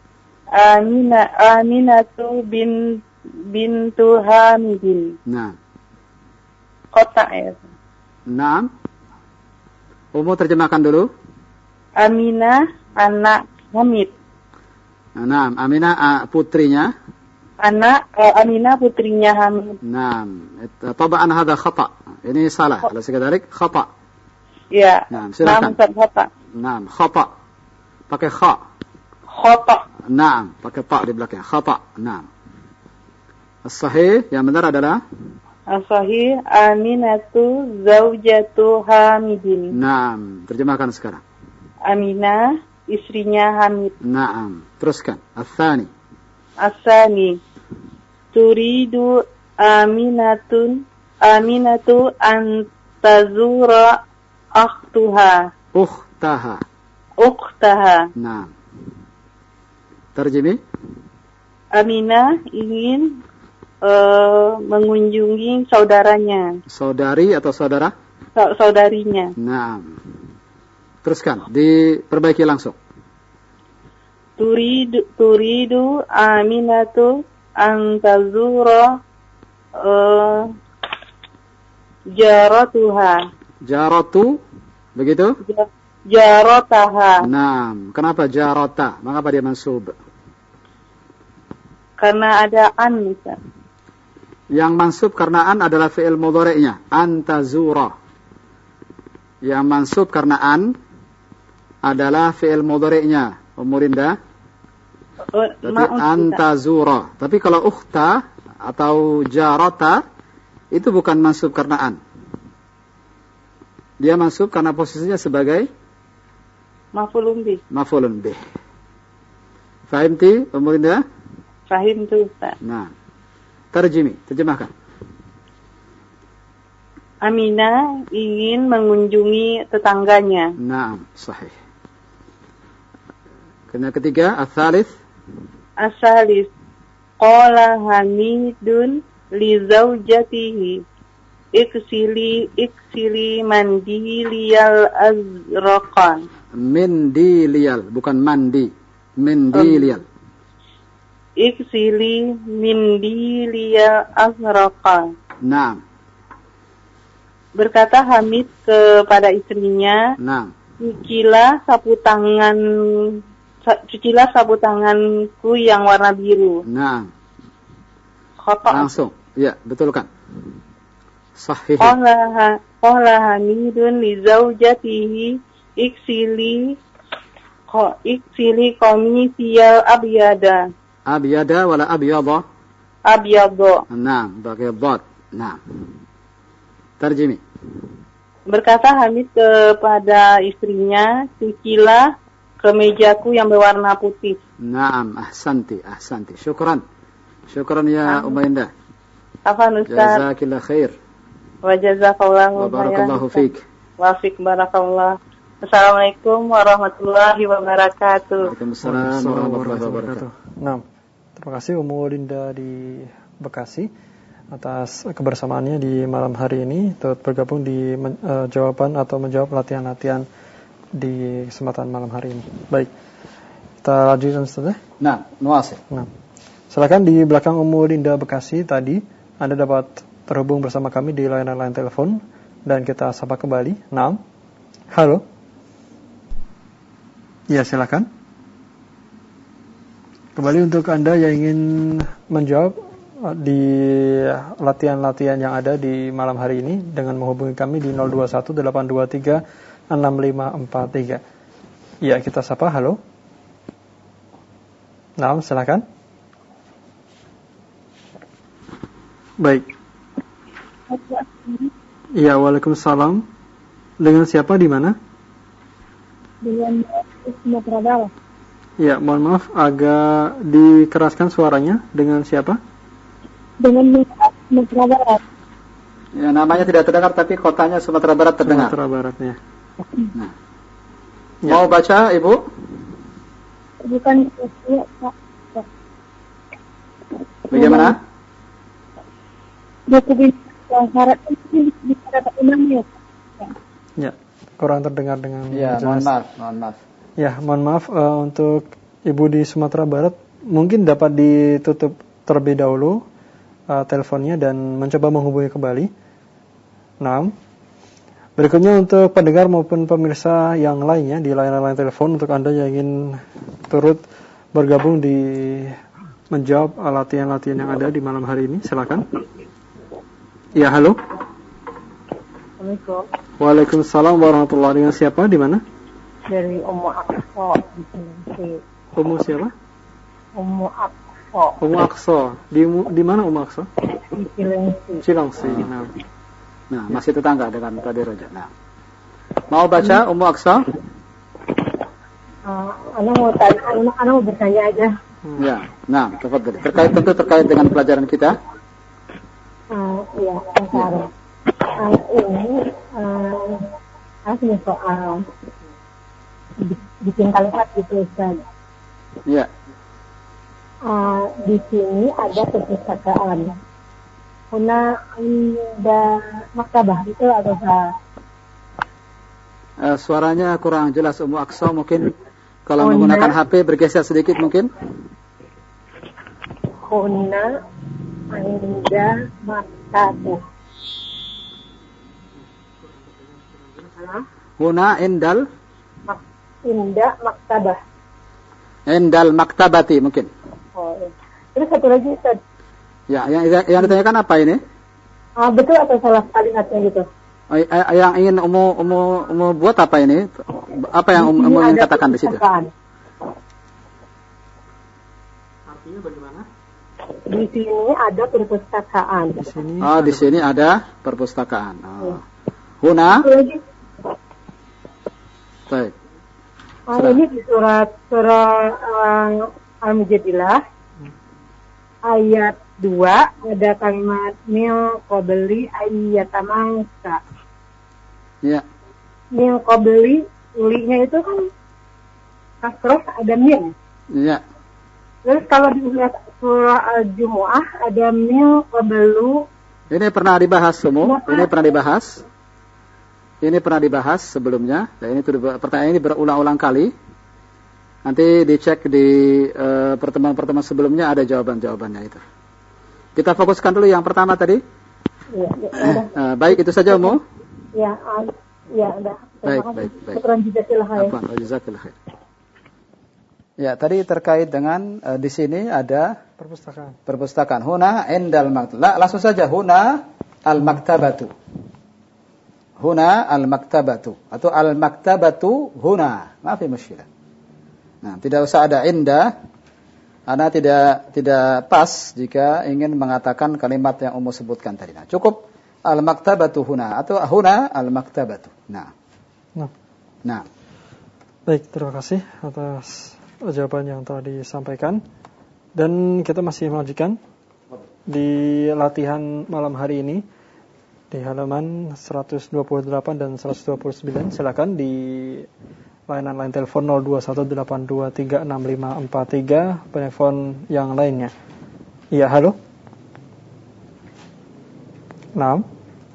Aminatu bintu Hamidin. Nah. Kotak ya. Nah. Ummu terjemahkan dulu. Aminah anak Hamid. Nah, Aminah putrinya. Aminah putrinya Hamid. Nah, طبعا هذا خطأ. Ini salah. Alaysa kadhalik? Khata. Ya. Nah, silakan. Khata. Nah, khata. Pakai kha. Khata. Nah, pakai ta di belakang. Khata. Nah. As-sahih yang benar adalah As-sahih Aminatu zaujatu Hamidin. Naam, terjemahkan sekarang. Aminah istrinya Hamid. Naam, teruskan. Ats-tsani. As-tsani. Turidu Aminatu an tazura ukhtaha. Naam. Terjemah. Aminah ingin mengunjungi saudaranya. Saudari atau saudara? Saudarinya. Nah, teruskan, diperbaiki langsung. Turidu Aminatu an tazura jaratu, begitu? Jarataha. Nah, kenapa jarata? Mengapa dia mansub? Karena ada an, Ustaz. Yang mansub karena an adalah fi'il mudhari'nya, antazura. Yang mansub karena an adalah fi'il mudhari'nya, Ummu Linda. Jadi antazura. Tapi kalau ukhta atau jarata itu bukan mansub karena an. Dia mansub karena posisinya sebagai maf'ulun bih. Fahimti, Ummu Linda? Fahim tu, Ustaz. Nah, terjemahkan. Aminah ingin mengunjungi tetangganya. Nah, sahih. Yang ketiga, ats-tsalits. As-salis. Qala Hamidun li zaujatihi iksili mandiliyal azraqan. Mindiliyal, bukan mandi. Mindiliyal. Iksili mindiliyal azraqan. Naam. Berkata Hamid kepada istrinya, Nah. Cucilah sapu tanganku yang warna biru. Nah. Khata'. Langsung. Ya, betul kan? Sahih. Qala Hamidun li zaujatihi iksili qamisiyal abyada. Abyada wala abyada? Abyada. Nah, pakai dot. Nah. Terjemi. Berkata Hamid kepada istrinya, cucilah kemejaku yang berwarna putih. Naam, ahsanti. Syukran ya Umayindah. Afan Ustaz. Jazakillah khair. Wa jazakallahu khairan. Wa barakallahu fiik. Wa fiik barakallah. Assalamualaikum warahmatullahi wabarakatuh. Waalaikumsalam warahmatullahi wabarakatuh. Nah, terima kasih Ummu Linda di Bekasi atas kebersamaannya di malam hari ini, turut bergabung di menjawab latihan-latihan di kesempatan malam hari ini. Baik, kita lanjutkan Ustaz. Nah, nuasih. Nah, silakan di belakang Ummu Linda Bekasi tadi, Anda dapat terhubung bersama kami di layanan telepon dan kita sapa kembali. Nah, halo. Ya, silakan. Kembali untuk Anda yang ingin menjawab di latihan-latihan yang ada di malam hari ini dengan menghubungi kami di 0218236543. Ya, kita sapa. Halo. Nah, silakan. Baik. Iya, waalaikumsalam. Dengan siapa di mana? Dengan Sumatera Barat. Ya, mohon maaf agak dikeraskan suaranya. Dengan siapa? Dengan Sumatera Barat. Ya, namanya tidak terdengar tapi kotanya Sumatera Barat terdengar. Sumatera Barat, ya. Nah. Ya. Mau baca, Ibu? Bukan ya, Pak. Bagaimana? Buku syarat itu bisa imamnya. Ya, kurang terdengar dengan ya, jelas. Mohon maaf. Ya, mohon maaf untuk Ibu di Sumatera Barat, mungkin dapat ditutup terlebih dahulu teleponnya dan mencoba menghubungi kembali. Nah, berikutnya untuk pendengar maupun pemirsa yang lainnya di layanan telepon, untuk Anda yang ingin turut bergabung di menjawab latihan-latihan yang ada di malam hari ini, silakan. Ya, halo. Assalamualaikum. Waalaikumsalam warahmatullahi wabarakatuh. Dengan siapa? Di mana? Dari Ummu Aqsa di Cilengsi. Ummu siapa? Ummu Aqsa. Ummu Aqsa. Di mana Ummu Aqsa? Di Cilengsi. Cilengsi. Nah, masih tetangga dengan tadi Raja. Nah. Mau baca Ummu Aqsa? Ana mau bertanya aja. Ya. Nah, tafadhali. Terkait dengan pelajaran kita. Iya, sekarang. Ini punya soal bikin kalimat gitu Ustaz. Iya. Di sini ada perpustakaan. Huna ada maktabah itu atau suaranya kurang jelas Ummu Aqsa, mungkin kalau menggunakan HP bergeser sedikit mungkin. Huna ada maktabah. Huna indal maktabah. Indal maktabati mungkin. Oh, iya. Terus satu lagi Ustaz. Ya, yang ditanyakan apa ini? Betul atau salah kalimatnya gitu? Yang ingin Ummu buat apa ini? Apa yang Ummu ingin katakan di situ? Artinya bagaimana? Di sini ada perpustakaan. Di sini ada perpustakaan. Huna. Baik. Ini di surat Al-Mujadilah ayat 2 ada kalimat mil qabli ayyatamangsa. Ya. Mil qabli linya itu kan kasroh ada mil. Ya. Terus kalau di surah Al-Jumu'ah ada mil qablu. Ini pernah dibahas semua. Ini pernah dibahas sebelumnya. Dan ini pertanyaan ini berulang-ulang kali. Nanti dicek di pertemuan-pertemuan sebelumnya ada jawaban-jawabannya itu. Kita fokuskan dulu yang pertama tadi. Ya. Baik, itu saja Ummu. Ya, udah. Baik. Syukran jazakallahu khair. Afwan, jazakallahu khair. Ya, tadi terkait dengan di sini ada perpustakaan. Huna indal maktabah. Langsung saja huna al-maktabatu. Huna al-maktabatu atau al-maktabatu huna. Ma fi mushkilah. Nah, tidak usah ada inda. Karena tidak pas jika ingin mengatakan kalimat yang umum sebutkan tadi. Nah, cukup al-maktabatu huna atau huna al-maktabatu. Nah. Baik, terima kasih atas jawaban yang telah disampaikan. Dan kita masih melanjutkan di latihan malam hari ini di halaman 128 dan 129. Silakan di layanan telepon 0218236543, telepon yang lainnya. Iya, halo. Naam.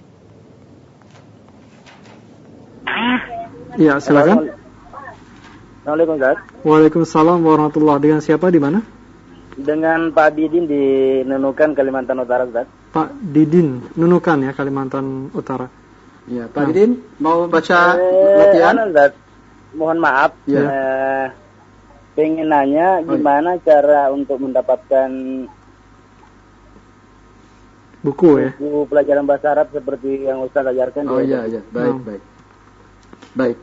Iya, silakan. Assalamualaikum, Ustaz. Waalaikumsalam warahmatullahi wabarakatuh. Dengan siapa, di mana? Dengan Pak Didin di Nunukan, Kalimantan Utara, Ustaz. Pak Didin, Nunukan ya, Kalimantan Utara. Ya, Pak Didin mau baca latihan? Ustaz, mohon maaf. Ya. Pengen nanya gimana cara untuk mendapatkan buku pelajaran bahasa Arab seperti yang Ustaz ajarkan. Oh iya. Baik.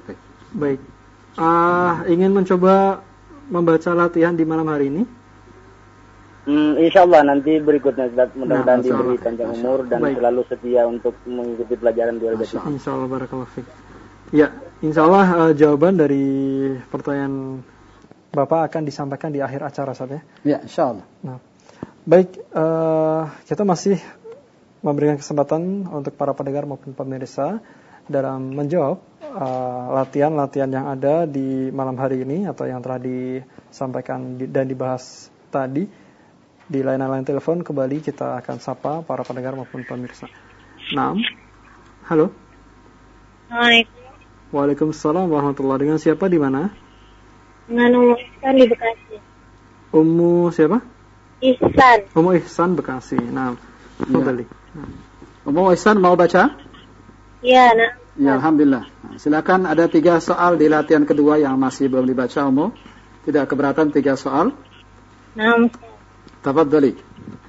Ingin mencoba membaca latihan di malam hari ini? InsyaAllah nanti berikutnya, Ustaz. Mudah-mudahan diberi panjang umur dan selalu setia untuk mengikuti pelajaran di Al-Baqarah. InsyaAllah, barakallahu fiik. Ya, InsyaAllah jawaban dari pertanyaan Bapak akan disampaikan di akhir acara, Ustaz ya. Ya, InsyaAllah. Nah, baik, kita masih memberikan kesempatan untuk para pendengar maupun pemirsa dalam menjawab latihan-latihan yang ada di malam hari ini atau yang telah disampaikan dan dibahas tadi di layanan telepon. Kembali kita akan sapa para pendengar maupun pemirsa. Naam. Halo. Waalaikumsalam warahmatullahi. Dengan siapa, di mana? Dengan Ummu Ihsan di Bekasi. Ummu siapa? Ihsan. Ummu Ihsan Bekasi. Naam. Kembali. Ummu Ihsan mau baca? Iya, nah. Ya, alhamdulillah. Silakan, ada 3 soal di latihan kedua yang masih belum dibaca, Ummu. Tidak keberatan 3 soal? Naam. Tafadhali.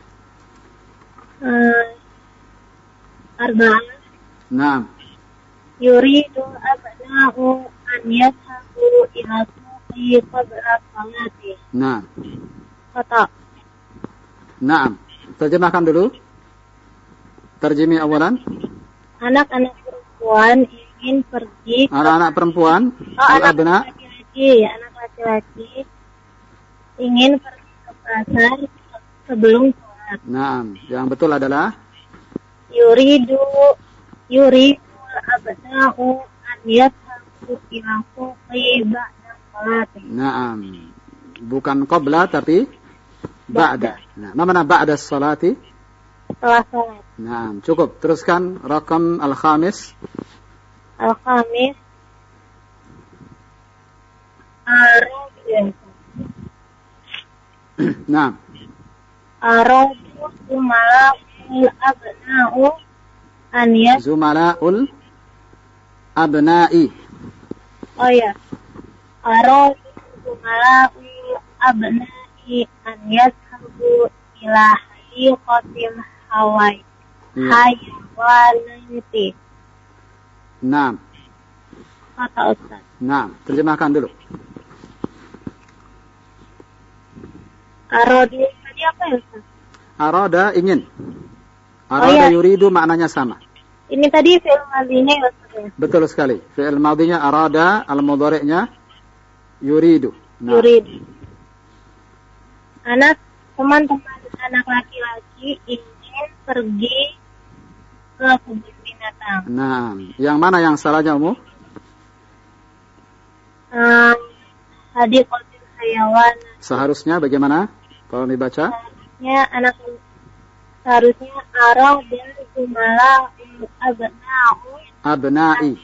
Arba'ah. Naam. Yuridu abna'u an yadhabu ila suqi qabla salati. Naam. Kata. Naam. Terjemahkan dulu. Terjemi awalan. Anak-anak perempuan ingin pergi. Anak-anak perempuan. Anak laki-laki, anak laki-laki ingin pergi ke pasar sebelum sholat. Naam. Yang betul adalah Yuridu abna'u an yadhabu ila suqi ba'da salati. Naam. Bukan qabla tapi ba'da. Nah, mana ba'da salati? Setelah sholat. Nah, cukup. Teruskan rakam al-khamis. Al-khamis. Nah. Aradu zumala'ul abna'u an yadhabu. Zumala'ul abna'i. Oh ya. Aradu zumala'ul abna'i an yadhabu ila hayiqatil Hawaii. Hayawanati. Naam. Kata Ustaz. Naam. Terjemahkan dulu. Aradu tadi apa ya, Ustaz? Arada ingin. Arada yuridu maknanya sama. Ini tadi fi'il madhinya ya, Ustaz. Betul sekali. Fi'il madhinya arada, al-mudhari'nya yuridu. Nah. Yuridu. Teman-teman anak laki-laki ingin pergi ke kebun binatang. Nah, yang mana yang salahnya, Ummu? Hadiqatul hayawan. Seharusnya bagaimana kalau dibaca? Seharusnya arah dan jumlah abna'i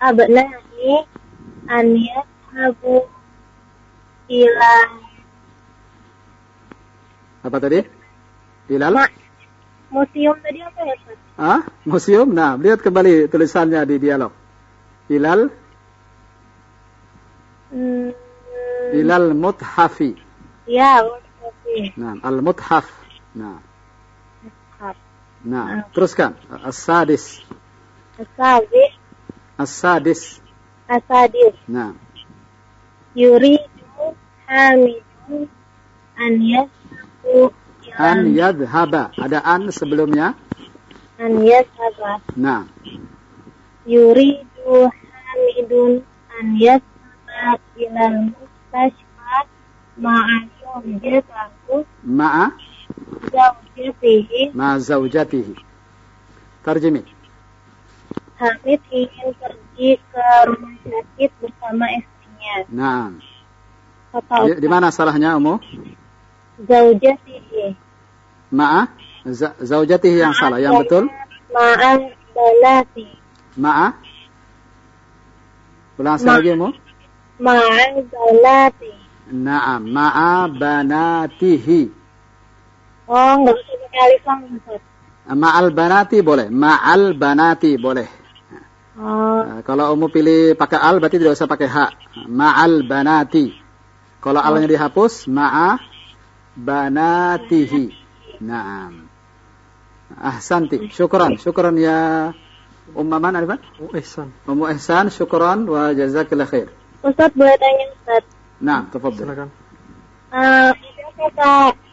an yadhabu ila. Apa tadi? Ilal? museum tadi apa ya, Ustaz? Museum. Nah, lihat kembali tulisannya di dialog. Ilal muthafi. Ya, muthafi. Nah, al-muthaf. Nah. Nah, teruskan. As-sadis. Nah. Yuridu Hamidun an yadhhaba. Ada an sebelumnya. An yadhhaba. Nah. Yuridu Hamidun an yadhhaba ilal mustashfa ma'a zaujatihi. Tarjimi. Hamid ingin pergi ke rumah sakit bersama istrinya. Nah. Di mana salahnya, Ummu? Zaujatihi. Zaujatihi yang salah, yang betul? Banati. Ulang sekali lagi, Ummu. Banati. Na'am, banatihi. Oh, enggak usah pakai alif lam, Ustaz. Ma'al banati boleh. Ma'al banati boleh. Kalau Ummu pilih pakai al, berarti tidak usah pakai ha. Ma'al banati. Kalau alnya dihapus, ma'a banatihi. Naam. Ahsanti. Syukran ya Ummaman Arifan? Ummu Ihsan, syukran wa jazakillah khair. Ustaz, boleh tanya, Ustaz? Nah, tafadhal. Silakan. Itu kata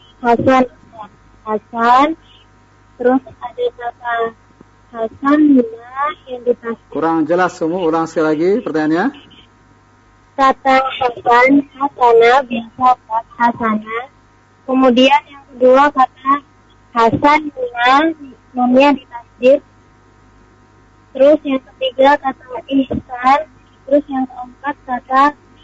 Hasan, terus ada kata Hasan yang ditafsir. Kurang jelas, Ummu, ulang sekali lagi pertanyaannya. Kata Hasan, Hasana, biasa Hasana. Kemudian yang kedua kata Hasan namanya ditafsir. Terus yang ketiga kata Ihsan. Terus yang keempat kata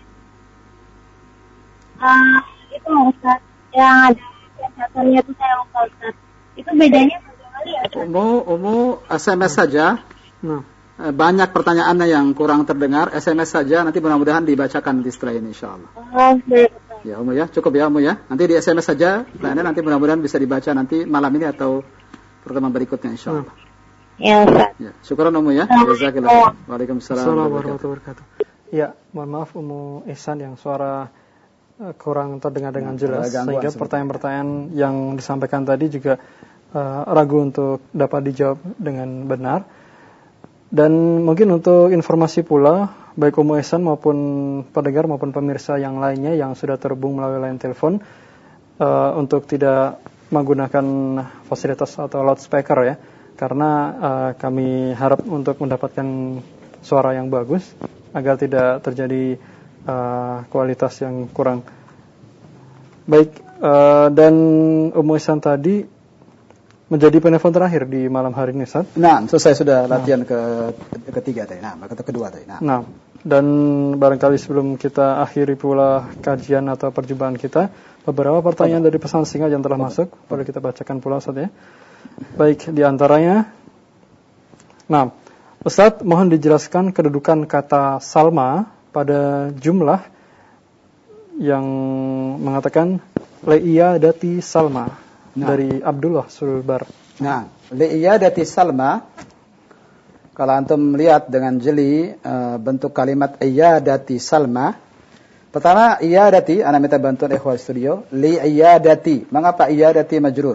itu Ustaz, yang ada Hasannya itu saya lupa, Ustaz. Itu bedanya bagaimana ya, Ustaz? Ummu SMS saja. Banyak pertanyaannya yang kurang terdengar. SMS saja, nanti mudah-mudahan dibacakan nanti setelah ini, insyaallah. Ya, Ummu ya, cukup ya, Ummu ya. Nanti di SMS saja, nanti mudah-mudahan bisa dibaca nanti malam ini atau pertemuan berikutnya, insyaallah. Ya, Ustaz. Ya, syukran Ummu ya. Jazakallah. Waalaikumsalam warahmatullahi wabarakatuh. Ya, mohon maaf Ummu Ihsan yang suara kurang terdengar dengan jelas, sehingga pertanyaan-pertanyaan yang disampaikan tadi juga ragu untuk dapat dijawab dengan benar. Dan mungkin untuk informasi pula, baik Ummu Ihsan maupun pendengar maupun pemirsa yang lainnya yang sudah terhubung melalui line telepon, untuk tidak menggunakan fasilitas atau loudspeaker ya, karena kami harap untuk mendapatkan suara yang bagus agar tidak terjadi kualitas yang kurang baik. Dan Ummu Ihsan tadi menjadi penelpon terakhir di malam hari ini, Ustaz. Nah, selesai sudah latihan ketiga tadi. Nah, kedua tadi. Nah, dan barangkali sebelum kita akhiri pula kajian atau perjumpaan kita, beberapa pertanyaan dari pesan singkat yang telah masuk, boleh kita bacakan pula, Ustaz ya. Baik, di antaranya, nah, Ustaz, mohon dijelaskan kedudukan kata Salma pada jumlah yang mengatakan Le'iyadati Salma dari Abdullah Sulbar. Nah, Le'iyadati Salma, kalau antum lihat dengan jeli bentuk kalimat Iyadati Salma, pertama Iyadati, ana minta bantuan ikhwan studio. Le'iyadati, mengapa Iyadati majrur?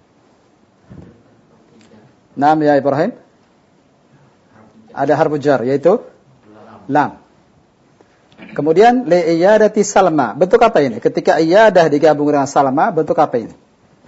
Naam ya Ibrahim? Ada harfu jar, yaitu lam. Kemudian li'iyadati Salma, bentuk apa ini? Ketika iyadah digabung dengan Salma, bentuk apa ini?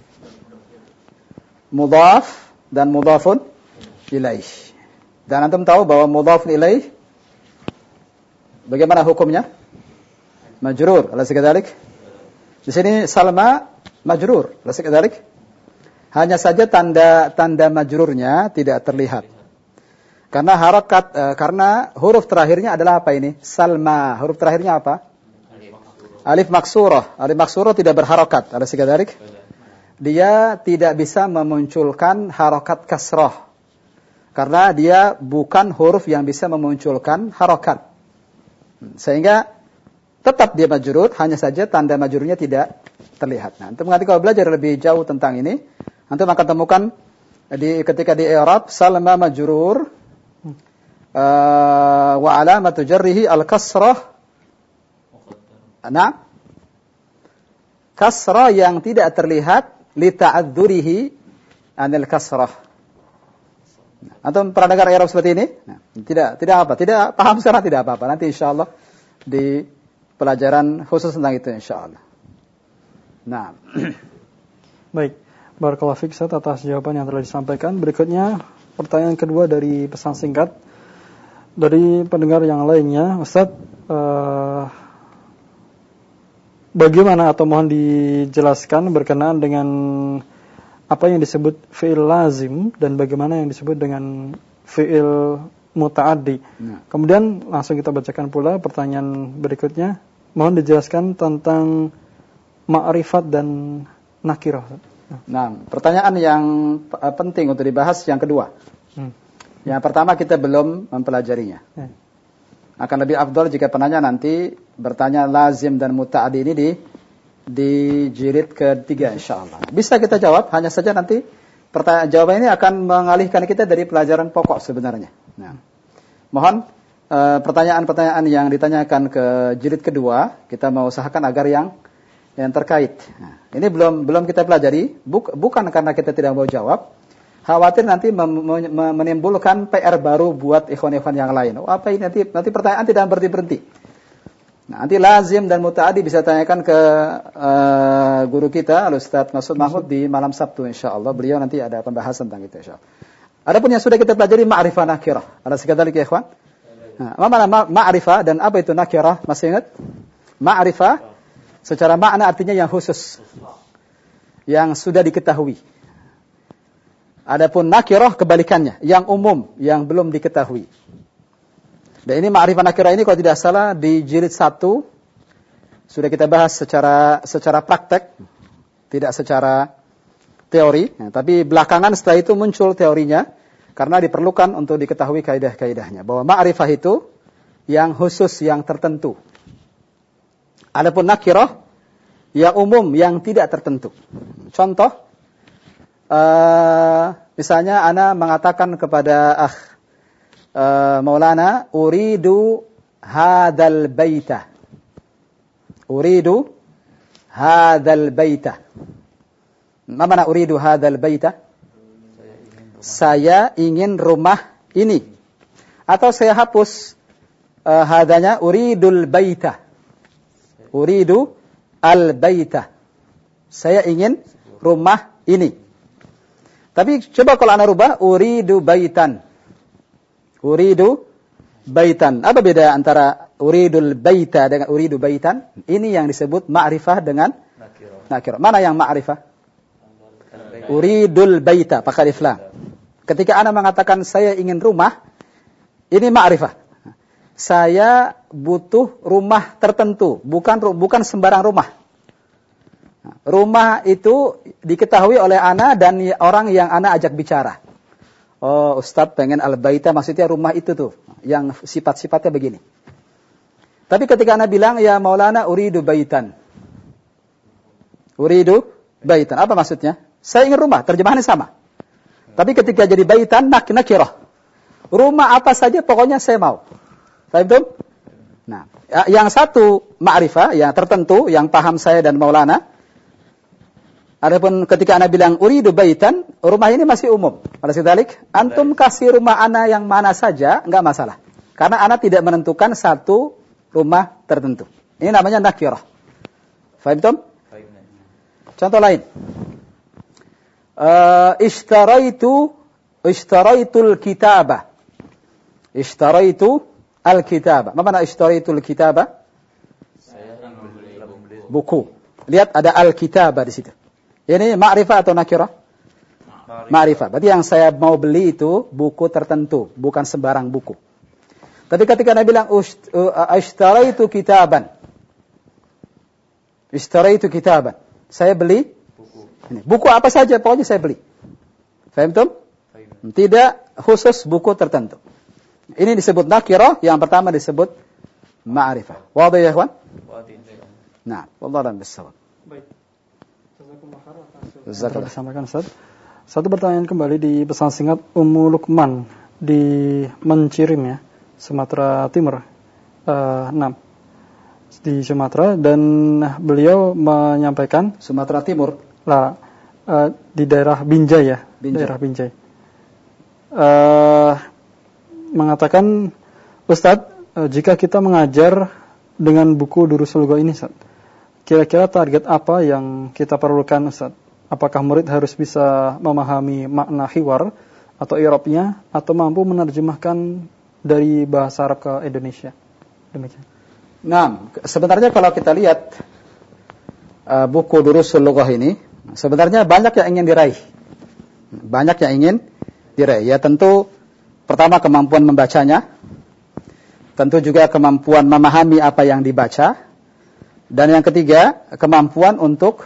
Mudhaf dan mudhafun ilaih. Dan antum tahu bahwa mudhafun ilaih bagaimana hukumnya? Majrur, alaysa kadzalik? Di sini Salma majrur, alaysa kadzalik? Hanya saja tanda majrurnya tidak terlihat. Karena karena huruf terakhirnya adalah apa ini? Salma. Huruf terakhirnya apa? Alif maksurah. Alif maksurah tidak berharokat. Alaysa kadzalik? Dia tidak bisa memunculkan harokat kasrah. Karena dia bukan huruf yang bisa memunculkan harokat. Sehingga tetap dia majrur, hanya saja tanda majrurnya tidak terlihat. Nah, untuk nanti kalau belajar lebih jauh tentang ini, nanti akan temukan ketika di i'rab Salma majrur wa alamatu jarrihi al-kasrah. Nah, kasrah yang tidak terlihat li ta'adzurihi anil kasrah. Antum pernah dengar i'rab seperti ini? Nah, tidak paham sekarang tidak apa-apa. Nanti insyaallah di pelajaran khusus tentang itu insyaallah. Nah. Baik, barakallahu fiik Ustaz atas jawaban yang telah disampaikan. Berikutnya pertanyaan kedua dari pesan singkat dari pendengar yang lainnya. Ustaz, bagaimana atau mohon dijelaskan berkenaan dengan apa yang disebut fi'il lazim dan bagaimana yang disebut dengan fi'il muta'addi. Kemudian langsung kita bacakan pula pertanyaan berikutnya. Mohon dijelaskan tentang ma'rifat dan nakirah. Nah, pertanyaan yang penting untuk dibahas yang kedua. Yang pertama kita belum mempelajarinya. Akan lebih afdal jika penanya nanti bertanya lazim dan muta'addi ini di jilid ketiga insyaallah. Bisa kita jawab, hanya saja nanti jawaban ini akan mengalihkan kita dari pelajaran pokok sebenarnya. Nah, mohon pertanyaan-pertanyaan yang ditanyakan ke jilid kedua kita mau usahakan agar yang terkait. Nah, ini belum kita pelajari, bukan karena kita tidak mau jawab, khawatir nanti menimbulkan PR baru buat ikhwan-ikhwan yang lain. Oh, apa ini nanti pertanyaan tidak berhenti-berhenti. Nah, nanti lazim dan muta'addi bisa tanyakan ke guru kita Al-Ustaz Masud Mahmud di malam Sabtu insyaallah. Beliau nanti ada pembahasan tentang itu insyaallah. Adapun yang sudah kita pelajari ma'rifah nakirah. Ada sekadar ya ikhwan? Nah, apa makna ma'rifah dan apa itu nakirah? Masih ingat? Ma'rifah secara makna artinya yang khusus, yang sudah diketahui. Adapun nakirah kebalikannya, yang umum, yang belum diketahui. Dan ini ma'rifah nakirah ini kalau tidak salah di jilid 1 sudah kita bahas secara praktek, tidak secara teori. Nah, tapi belakangan setelah itu muncul teorinya karena diperlukan untuk diketahui kaidah-kaidahnya. Bahwa ma'rifah itu yang khusus, yang tertentu. Adapun nakirah yang umum, yang tidak tertentu. Contoh, misalnya ana mengatakan kepada Maulana, uridu hadzal baita. Uridu hadzal baita. Apa makna uridu hadzal baita? Saya ingin rumah ini. Atau saya hapus hadanya uridul baita. Uridu al-baita. Saya ingin rumah ini. Tapi coba kalau ana rubah uridu baitan. Uridu baitan. Apa beda antara uridul baita dengan uridu baitan? Ini yang disebut ma'rifah dengan nakirah. Mana yang ma'rifah? Uridul baita pakai alif lam. Ketika ana mengatakan saya ingin rumah, ini ma'rifah. Saya butuh rumah tertentu, bukan sembarang rumah. Rumah itu diketahui oleh ana dan orang yang ana ajak bicara. Oh, Ustaz pengen al-baita, maksudnya rumah itu tuh, yang sifat-sifatnya begini. Tapi ketika ana bilang, ya Maulana uridu baitan. Uridu baitan, apa maksudnya? Saya ingin rumah, terjemahannya sama. Tapi ketika jadi baitan, nakirah. Rumah apa saja pokoknya saya mau. Paham? Nah, yang satu ma'rifah, yang tertentu, yang paham saya dan Maulana. Adapun ketika ana bilang uridu baitan, rumah ini masih umum. Pada sedalik, antum kasih rumah ana yang mana saja, enggak masalah. Karena ana tidak menentukan satu rumah tertentu. Ini namanya nakirah. Faham? Contoh lain. Ishtaraitul kitabah. Ishtaraitu al-kitabah. Apa makna ishtaraitul kitabah? Buku. Lihat ada al-kitabah di situ. Ini ma'rifah atau nakirah? Ma'rifah. Berarti yang saya mau beli itu buku tertentu, bukan sembarang buku. Tapi ketika Nabi bilang ishtaraitu kitaban. Ishtaraitu kitaban. Saya beli buku. Ini. Buku apa saja pokoknya saya beli. Faham tuh? Tidak khusus buku tertentu. Ini disebut nakirah, yang pertama disebut ma'rifah. Wadih ya ikhwan? Wadih. Nah, wallahu a'lam bissawab. Baik. Jazakumullah khairan. Disampaikan Ustaz. Satu pertanyaan kembali di pesan singkat Ummu Lukman di Mencirim ya, Sumatera Timur. 6 di Sumatera, dan beliau menyampaikan Sumatera Timur di daerah Binjai ya, daerah Binjai. Mengatakan, Ustadz, jika kita mengajar dengan buku Durusul Lugah ini, Ustadz, kira-kira target apa yang kita perlukan, Ustadz? Apakah murid harus bisa memahami makna hiwar atau i'rabnya, atau mampu menerjemahkan dari bahasa Arab ke Indonesia? Demikian. Nah, sebenarnya kalau kita lihat buku Durusul Lughah ini, sebenarnya banyak yang ingin diraih. Banyak yang ingin diraih. Ya tentu pertama kemampuan membacanya, tentu juga kemampuan memahami apa yang dibaca, dan yang ketiga kemampuan untuk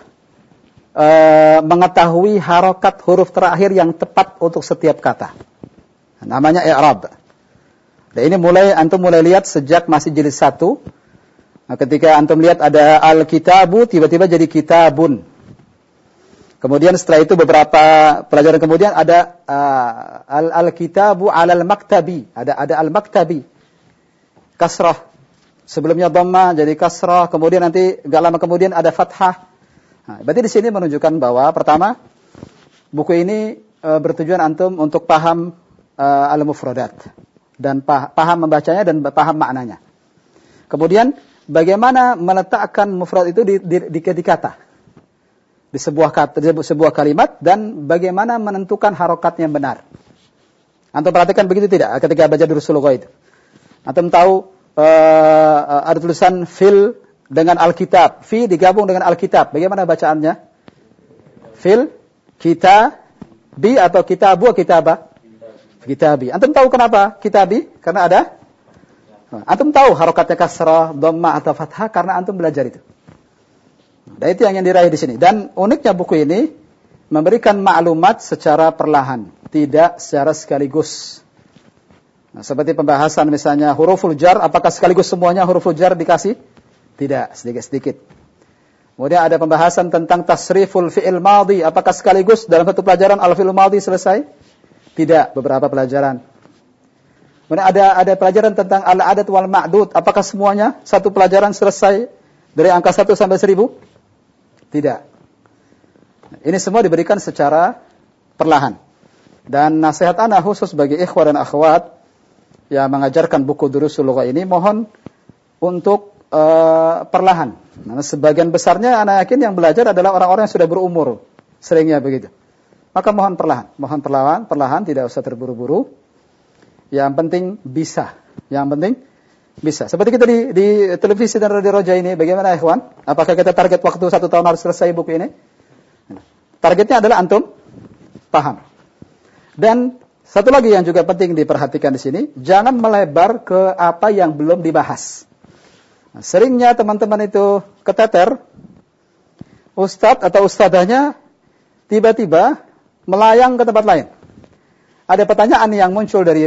mengetahui harokat huruf terakhir yang tepat untuk setiap kata. Namanya i'rab. Dan ini antum mulai lihat sejak masih jilid 1. Nah, ketika antum lihat ada al-kitabu, tiba-tiba jadi kitabun. Kemudian setelah itu beberapa pelajaran kemudian ada al-kitabu alal maktabi. Ada al-maktabi. Kasrah. Sebelumnya dhamma jadi kasrah. Kemudian nanti enggak lama kemudian ada fathah. Nah, berarti di sini menunjukkan bahwa pertama buku ini bertujuan antum untuk paham al-mufradat. Dan paham membacanya dan paham maknanya. Kemudian bagaimana meletakkan mufrad itu di kata, di sebuah kalimat, dan bagaimana menentukan harokatnya benar. Antum perhatikan begitu tidak ketika baca Durusul Lughah itu? Antum tahu ada tulisan fil dengan alkitab, fi digabung dengan alkitab. Bagaimana bacaannya? Fil, kita, bi atau kitabu atau kitabah? Kitabi. Antum tahu kenapa kitabi? Karena ada. Antum tahu harokatnya kasrah, dhamma atau fathah karena antum belajar itu. Dan itu yang diraih di sini. Dan uniknya buku ini memberikan maklumat secara perlahan, tidak secara sekaligus. Nah, seperti pembahasan misalnya huruful jar, apakah sekaligus semuanya huruful jar dikasih? Tidak, sedikit-sedikit. Kemudian ada pembahasan tentang tasriful fi'il madhi, apakah sekaligus dalam satu pelajaran al-fi'il madhi selesai? Tidak, beberapa pelajaran. Kemudian ada pelajaran tentang al-adad wal ma'dud. Apakah semuanya satu pelajaran selesai dari angka 1 sampai 1000? Tidak. Ini semua diberikan secara perlahan. Dan nasihat ana khusus bagi ikhwan dan akhwat yang mengajarkan buku Durusul Lughah ini, mohon untuk perlahan. Nah, sebagian besarnya ana yakin yang belajar adalah orang-orang yang sudah berumur. Seringnya begitu. Maka mohon perlahan, tidak usah terburu-buru. Yang penting bisa. Seperti kita di televisi dan radio Roja ini, bagaimana ikhwan? Apakah kita target waktu 1 tahun harus selesai buku ini? Targetnya adalah antum paham. Dan satu lagi yang juga penting diperhatikan di sini, jangan melebar ke apa yang belum dibahas. Nah, seringnya teman-teman itu keteter, ustadz atau ustadzahnya tiba-tiba melayang ke tempat lain. Ada pertanyaan yang muncul dari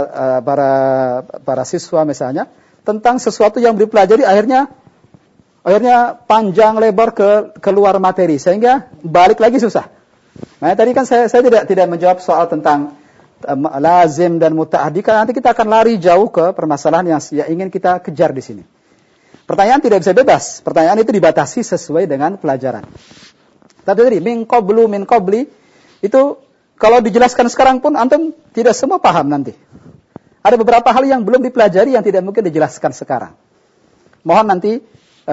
para siswa misalnya tentang sesuatu yang dipelajari, akhirnya panjang lebar keluar materi sehingga balik lagi susah. Nah, tadi kan saya tidak menjawab soal tentang lazim dan muta'addi, karena nanti kita akan lari jauh ke permasalahan yang ingin kita kejar di sini. Pertanyaan tidak bisa bebas. Pertanyaan itu dibatasi sesuai dengan pelajaran. Tapi tadi min qabli itu kalau dijelaskan sekarang pun antum tidak semua paham nanti. Ada beberapa hal yang belum dipelajari yang tidak mungkin dijelaskan sekarang. Mohon nanti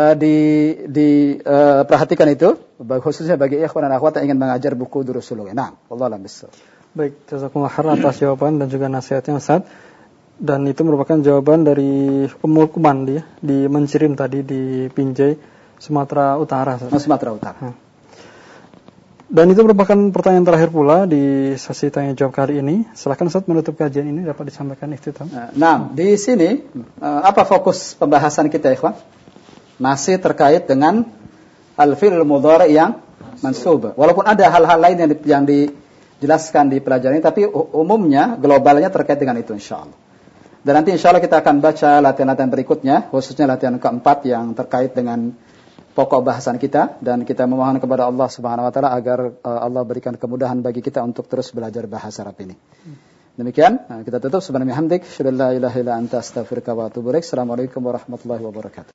perhatikan itu, khususnya bagi ikhwan dan akhwat yang ingin mengajar buku Durusul Lughah. Nah, wallahu a'lam bishawab. Baik, jazakumullah khairan atas jawaban dan juga nasihatnya Ustaz. Dan itu merupakan jawaban dari Ummu Lukman di Mencirim tadi di Binjai, Sumatera Utara. Sumatera Utara. Dan itu merupakan pertanyaan terakhir pula di sesi tanya jawab kali ini. Silakan Ustaz menutup kajian ini, dapat disampaikan ikhtitam. Nah, di sini apa fokus pembahasan kita, ikhwan? Masih terkait dengan al-fi'l mudhari' yang mansub. Walaupun ada hal-hal lain yang dijelaskan di pelajaran ini, tapi umumnya globalnya terkait dengan itu insyaallah. Dan nanti insyaallah kita akan baca latihan-latihan berikutnya, khususnya latihan keempat yang terkait dengan pokok bahasan kita dan kita memohon kepada Allah Subhanahu wa taala agar Allah berikan kemudahan bagi kita untuk terus belajar bahasa Arab ini. Demikian kita tutup. Subhanallah hamdik, syadallah ilaha illa anta astaghfiruka wa atubu ilaik. Assalamualaikum warahmatullahi wabarakatuh.